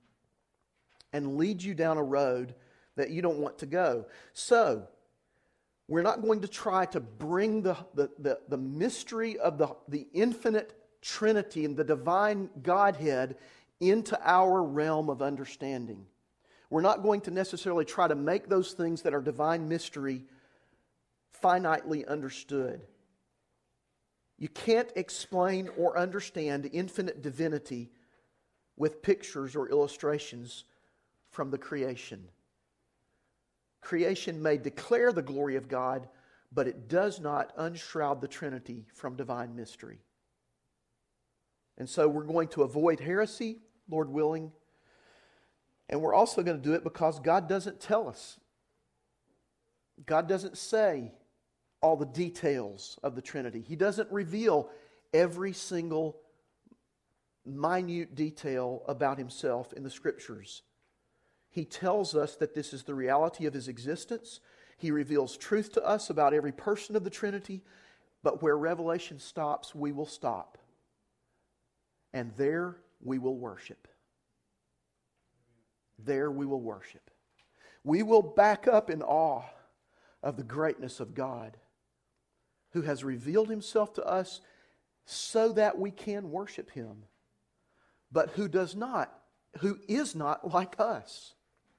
and lead you down a road that you don't want to go. So, we're not going to try to bring the mystery of the infinite Trinity and the divine Godhead into our realm of understanding. We're not going to necessarily try to make those things that are divine mystery finitely understood. You can't explain or understand infinite divinity with pictures or illustrations from the creation. Creation may declare the glory of God, but it does not unshroud the Trinity from divine mystery. And so we're going to avoid heresy, Lord willing, and we're also going to do it because God doesn't tell us. God doesn't say all the details of the Trinity. He doesn't reveal every single minute detail about Himself in the Scriptures. He tells us that this is the reality of His existence. He reveals truth to us about every person of the Trinity, but where revelation stops, we will stop. And there we will worship. There we will worship. We will back up in awe of the greatness of God, who has revealed Himself to us so that we can worship Him, but who is not like us.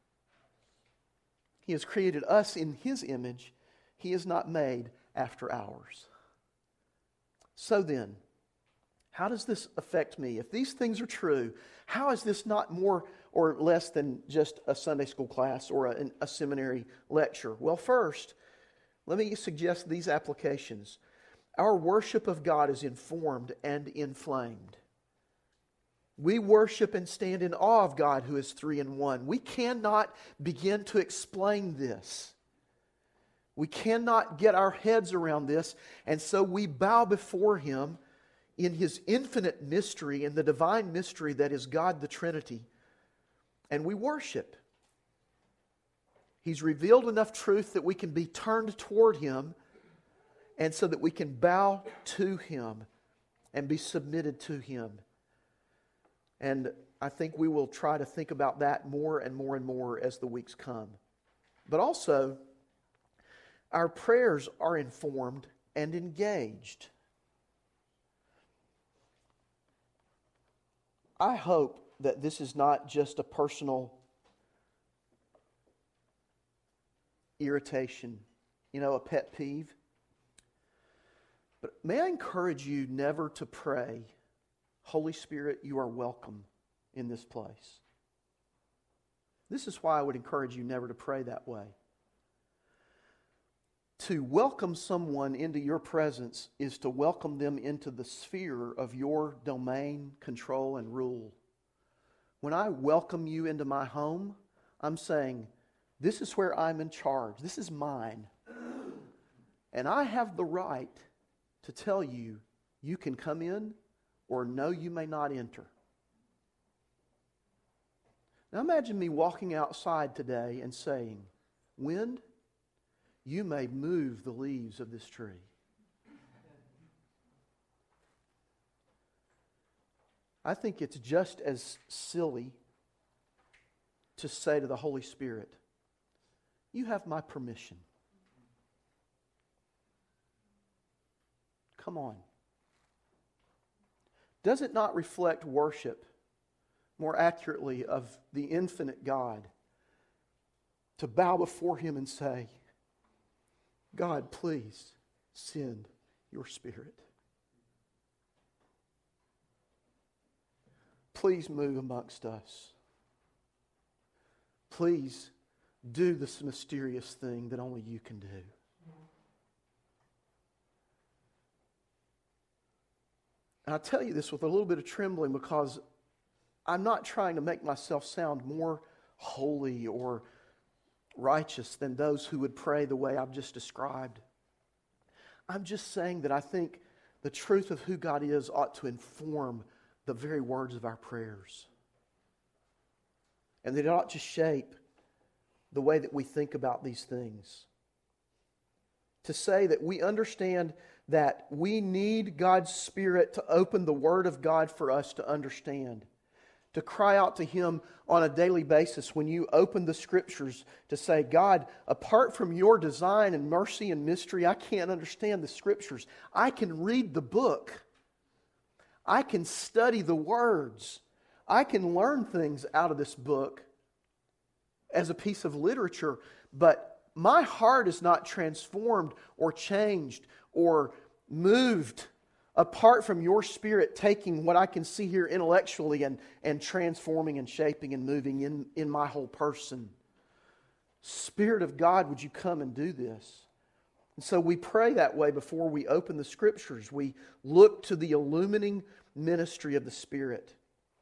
He has created us in His image. He is not made after ours. So then, how does this affect me? If these things are true, how is this not more or less than just a Sunday school class or a seminary lecture? Well, first, let me suggest these applications. Our worship of God is informed and inflamed. We worship and stand in awe of God who is three in one. We cannot begin to explain this. We cannot get our heads around this, and so we bow before Him in His infinite mystery, in the divine mystery that is God the Trinity, and we worship. He's revealed enough truth that we can be turned toward Him, and so that we can bow to Him and be submitted to Him. And I think we will try to think about that more and more and more as the weeks come. But also, our prayers are informed and engaged. I hope that this is not just a personal irritation, a pet peeve. But may I encourage you never to pray, Holy Spirit, you are welcome in this place. This is why I would encourage you never to pray that way. To welcome someone into your presence is to welcome them into the sphere of your domain, control, and rule. When I welcome you into my home, I'm saying, this is where I'm in charge. This is mine. And I have the right to tell you, you can come in, or no, you may not enter. Now imagine me walking outside today and saying, wind, you may move the leaves of this tree. I think it's just as silly to say to the Holy Spirit, you have my permission. Come on. Does it not reflect worship more accurately, of the infinite God, to bow before Him and say, God, please send your Spirit. Please move amongst us. Please do this mysterious thing that only you can do. And I tell you this with a little bit of trembling because I'm not trying to make myself sound more holy or righteous than those who would pray the way I've just described. I'm just saying that I think the truth of who God is ought to inform the very words of our prayers. And that it ought to shape the way that we think about these things. To say that we understand that we need God's Spirit to open the Word of God for us to understand. To cry out to Him on a daily basis when you open the Scriptures to say, God, apart from your design and mercy and mystery, I can't understand the Scriptures. I can read the book. I can study the words. I can learn things out of this book as a piece of literature, but my heart is not transformed or changed or moved apart from your Spirit taking what I can see here intellectually and transforming and shaping and moving in my whole person. Spirit of God, would you come and do this? And so we pray that way before we open the Scriptures. We look to the illumining ministry of the Spirit.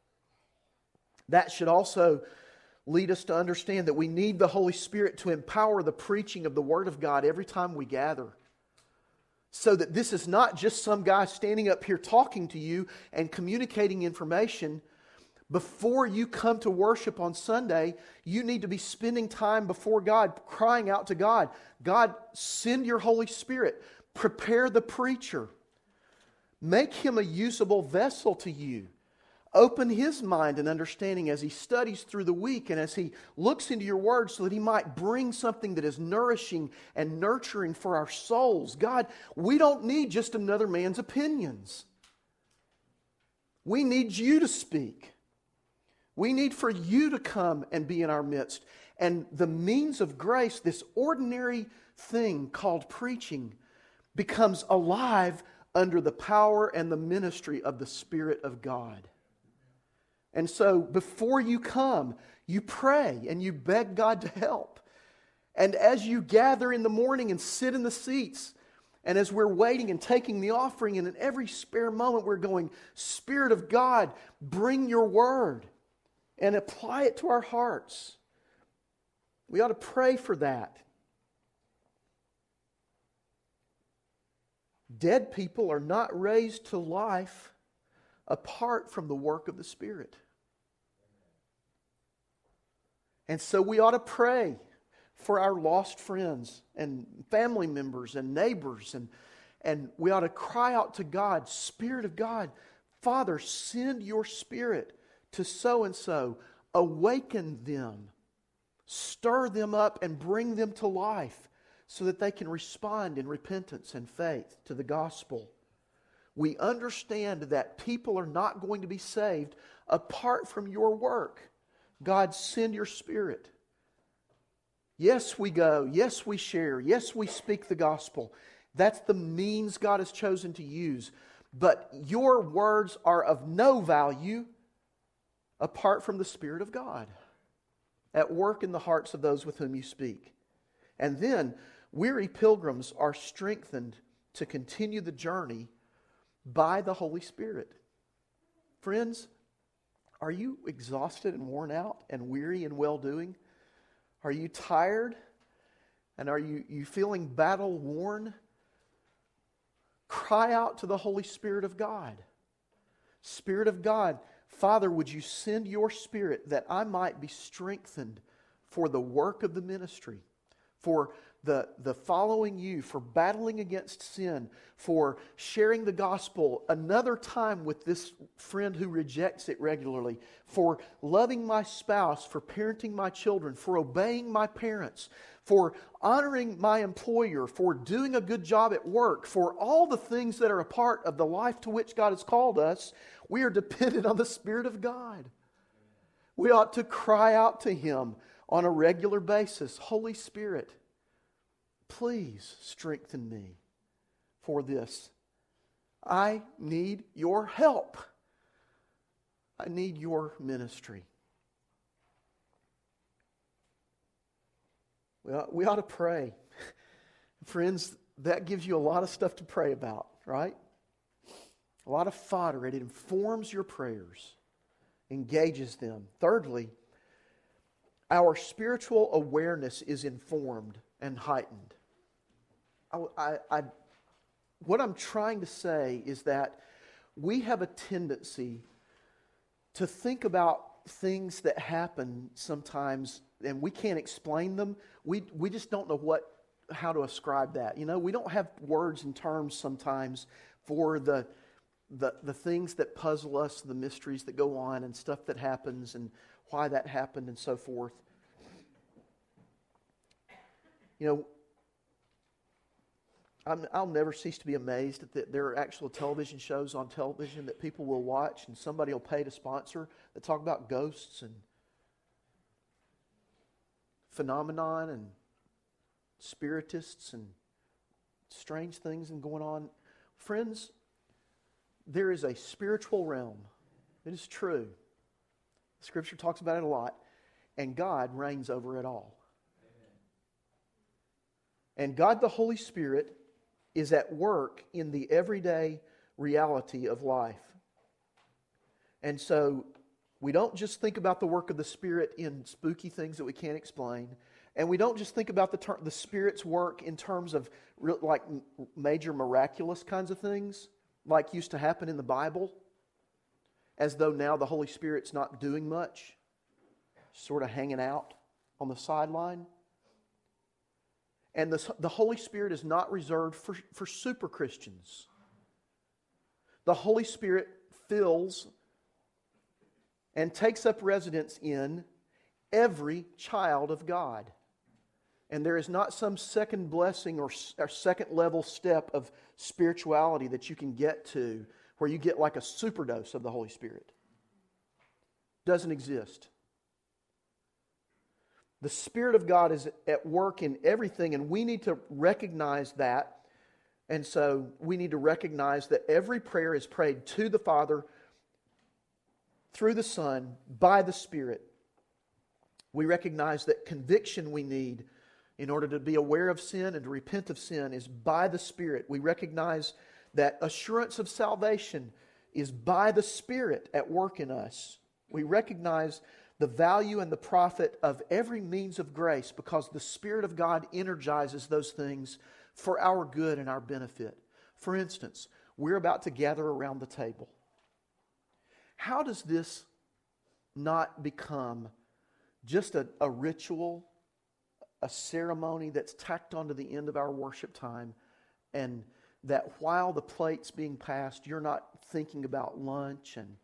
That should also lead us to understand that we need the Holy Spirit to empower the preaching of the Word of God every time we gather. So that this is not just some guy standing up here talking to you and communicating information. Before you come to worship on Sunday, you need to be spending time before God, crying out to God. God, send your Holy Spirit. Prepare the preacher. Make him a usable vessel to you. Open his mind and understanding as he studies through the week and as he looks into your word so that he might bring something that is nourishing and nurturing for our souls. God, we don't need just another man's opinions. We need you to speak. We need for you to come and be in our midst. And the means of grace, this ordinary thing called preaching, becomes alive under the power and the ministry of the Spirit of God. And so before you come, you pray and you beg God to help. And as you gather in the morning and sit in the seats, and as we're waiting and taking the offering, and in every spare moment we're going, Spirit of God, bring your word and apply it to our hearts. We ought to pray for that. Dead people are not raised to life apart from the work of the Spirit. And so we ought to pray for our lost friends and family members and neighbors. And we ought to cry out to God, Spirit of God, Father, send your Spirit to so-and-so. Awaken them. Stir them up and bring them to life so that they can respond in repentance and faith to the gospel. We understand that people are not going to be saved apart from your work. God, send your Spirit. Yes, we go. Yes, we share. Yes, we speak the gospel. That's the means God has chosen to use. But your words are of no value apart from the Spirit of God at work in the hearts of those with whom you speak. And then weary pilgrims are strengthened to continue the journey by the Holy Spirit. Friends, are you exhausted and worn out and weary and well-doing? Are you tired? And are you feeling battle-worn? Cry out to the Holy Spirit of God. Spirit of God, Father, would you send your Spirit that I might be strengthened for the work of the ministry, for the following you, for battling against sin, for sharing the gospel another time with this friend who rejects it regularly, for loving my spouse, for parenting my children, for obeying my parents, for honoring my employer, for doing a good job at work, for all the things that are a part of the life to which God has called us. We are dependent on the Spirit of God. We ought to cry out to Him on a regular basis. Holy Spirit, please strengthen me for this. I need your help. I need your ministry. We ought to pray. Friends, that gives you a lot of stuff to pray about, right? A lot of fodder. It informs your prayers, engages them. Thirdly, our spiritual awareness is informed and heightened. What I'm trying to say is that we have a tendency to think about things that happen sometimes and we can't explain them. We just don't know how to ascribe that. We don't have words and terms sometimes for the things that puzzle us, the mysteries that go on and stuff that happens and why that happened and so forth. I'll never cease to be amazed that there are actual television shows on television that people will watch and somebody will pay to sponsor that talk about ghosts and phenomenon and spiritists and strange things and going on. Friends, there is a spiritual realm. It is true. Scripture talks about it a lot. And God reigns over it all. And God the Holy Spirit is at work in the everyday reality of life. And so we don't just think about the work of the Spirit in spooky things that we can't explain. And we don't just think about the Spirit's work in terms of like major miraculous kinds of things like used to happen in the Bible, as though now the Holy Spirit's not doing much, sort of hanging out on the sideline. And the Holy Spirit is not reserved for super Christians. The Holy Spirit fills and takes up residence in every child of God. And there is not some second blessing or second level step of spirituality that you can get to where you get like a superdose of the Holy Spirit. Doesn't exist. The Spirit of God is at work in everything, and we need to recognize that. And so we need to recognize that every prayer is prayed to the Father, through the Son, by the Spirit. We recognize that conviction we need in order to be aware of sin and to repent of sin is by the Spirit. We recognize that assurance of salvation is by the Spirit at work in us. We recognize the value and the profit of every means of grace because the Spirit of God energizes those things for our good and our benefit. For instance, we're about to gather around the table. How does this not become just a ritual, a ceremony that's tacked onto the end of our worship time, and that while the plate's being passed, you're not thinking about lunch and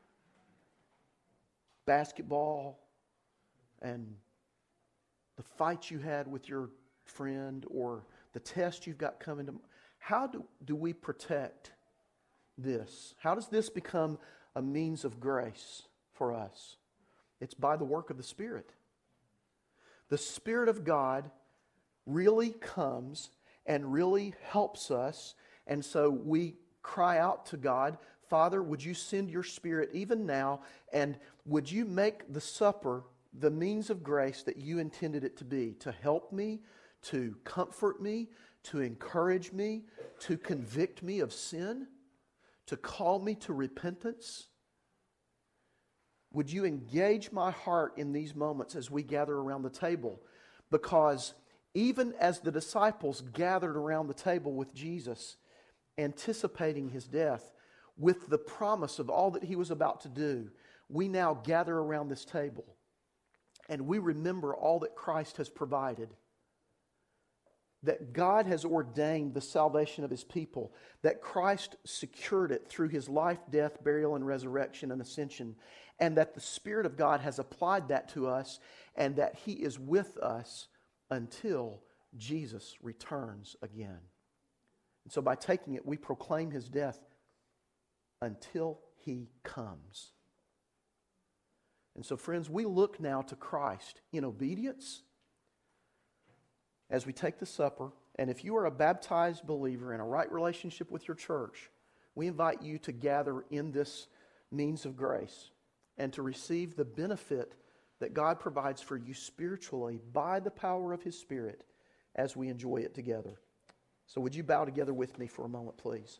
basketball and the fight you had with your friend or the test you've got coming to. How do we protect this? How does this become a means of grace for us? It's by the work of the Spirit. The Spirit of God really comes and really helps us, and so we cry out to God, Father, would you send your Spirit even now, and would you make the supper the means of grace that you intended it to be, to help me, to comfort me, to encourage me, to convict me of sin, to call me to repentance? Would you engage my heart in these moments as we gather around the table? Because even as the disciples gathered around the table with Jesus, anticipating His death, with the promise of all that He was about to do, we now gather around this table and we remember all that Christ has provided. That God has ordained the salvation of His people, that Christ secured it through His life, death, burial, and resurrection and ascension, and that the Spirit of God has applied that to us, and that He is with us until Jesus returns again. And so by taking it, we proclaim His death until He comes. And so, friends, we look now to Christ in obedience as we take the supper. And if you are a baptized believer in a right relationship with your church, we invite you to gather in this means of grace and to receive the benefit that God provides for you spiritually by the power of His Spirit as we enjoy it together. So would you bow together with me for a moment, please?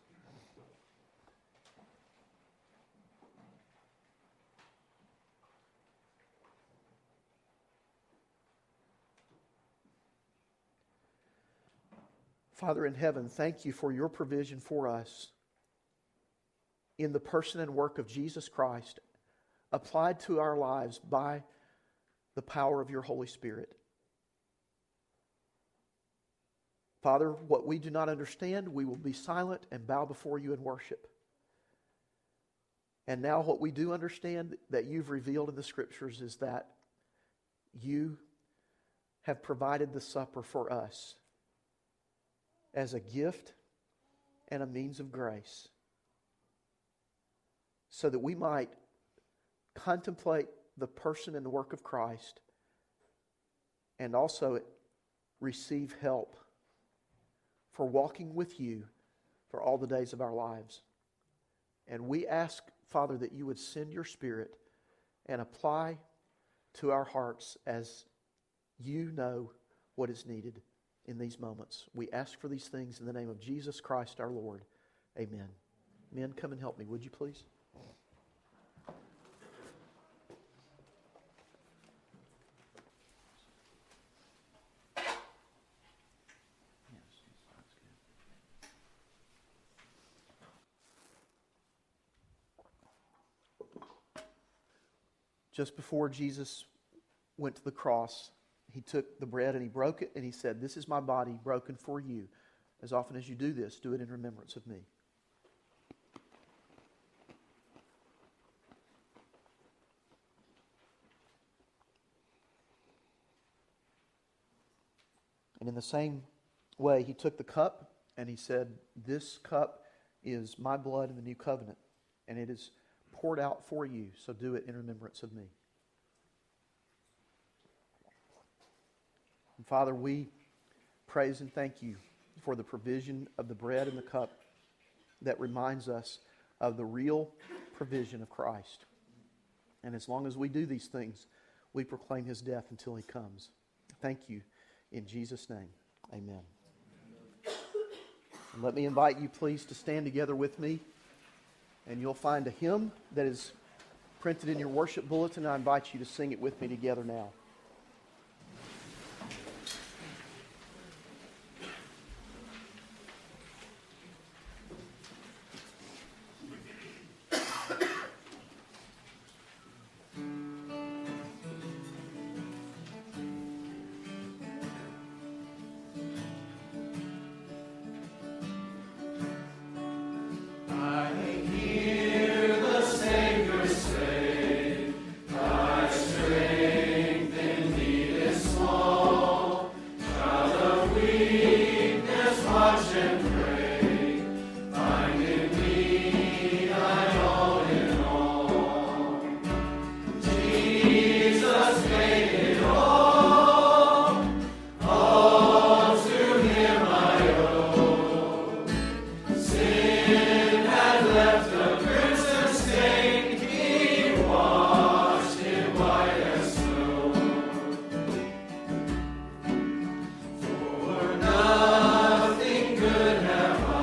Father in heaven, thank you for your provision for us in the person and work of Jesus Christ, applied to our lives by the power of your Holy Spirit. Father, what we do not understand, we will be silent and bow before you in worship. And now what we do understand that you've revealed in the Scriptures is that you have provided the supper for us as a gift and a means of grace, so that we might contemplate the person and the work of Christ and also receive help for walking with you for all the days of our lives. And we ask, Father, that you would send your Spirit and apply to our hearts as you know what is needed in these moments. We ask for these things in the name of Jesus Christ our Lord. Amen. Men, come and help me, would you please? Just before Jesus went to the cross, He took the bread and He broke it and He said, "This is my body broken for you. As often as you do this, do it in remembrance of me." And in the same way, He took the cup and He said, "This cup is my blood in the new covenant, and it is poured out for you, so do it in remembrance of me." And Father, we praise and thank you for the provision of the bread and the cup that reminds us of the real provision of Christ. And as long as we do these things, we proclaim His death until He comes. Thank you in Jesus' name. Amen. And let me invite you, please, to stand together with me. And you'll find a hymn that is printed in your worship bulletin. I invite you to sing it with me together now. Nothing good have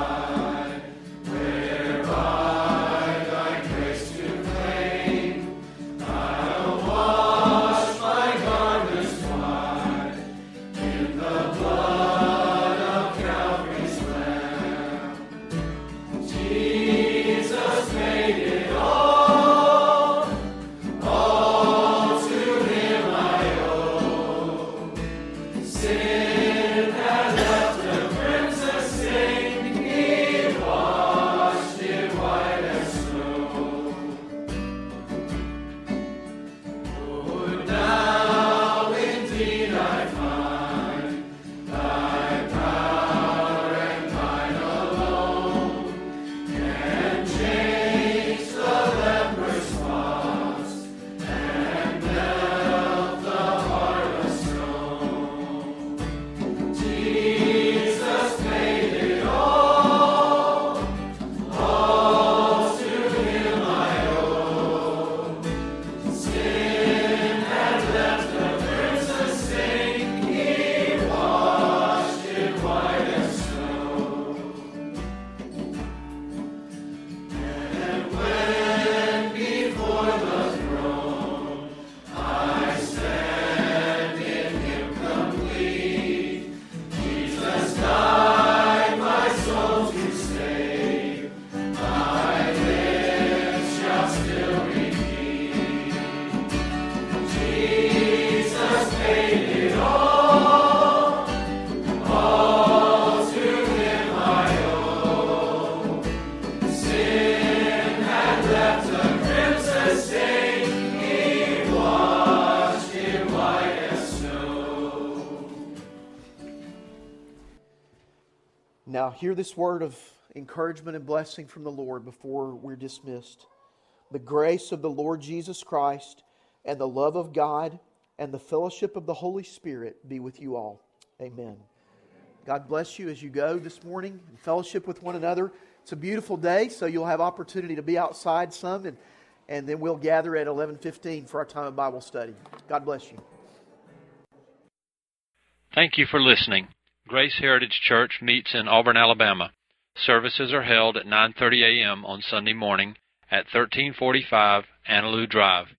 Now, hear this word of encouragement and blessing from the Lord before we're dismissed. The grace of the Lord Jesus Christ and the love of God and the fellowship of the Holy Spirit be with you all. Amen. God bless you as you go this morning and fellowship with one another. It's a beautiful day, so you'll have opportunity to be outside some, and then we'll gather at 11:15 for our time of Bible study. God bless you. Thank you for listening. Grace Heritage Church meets in Auburn, Alabama. Services are held at 9:30 a.m. on Sunday morning at 1345 Annaloo Drive.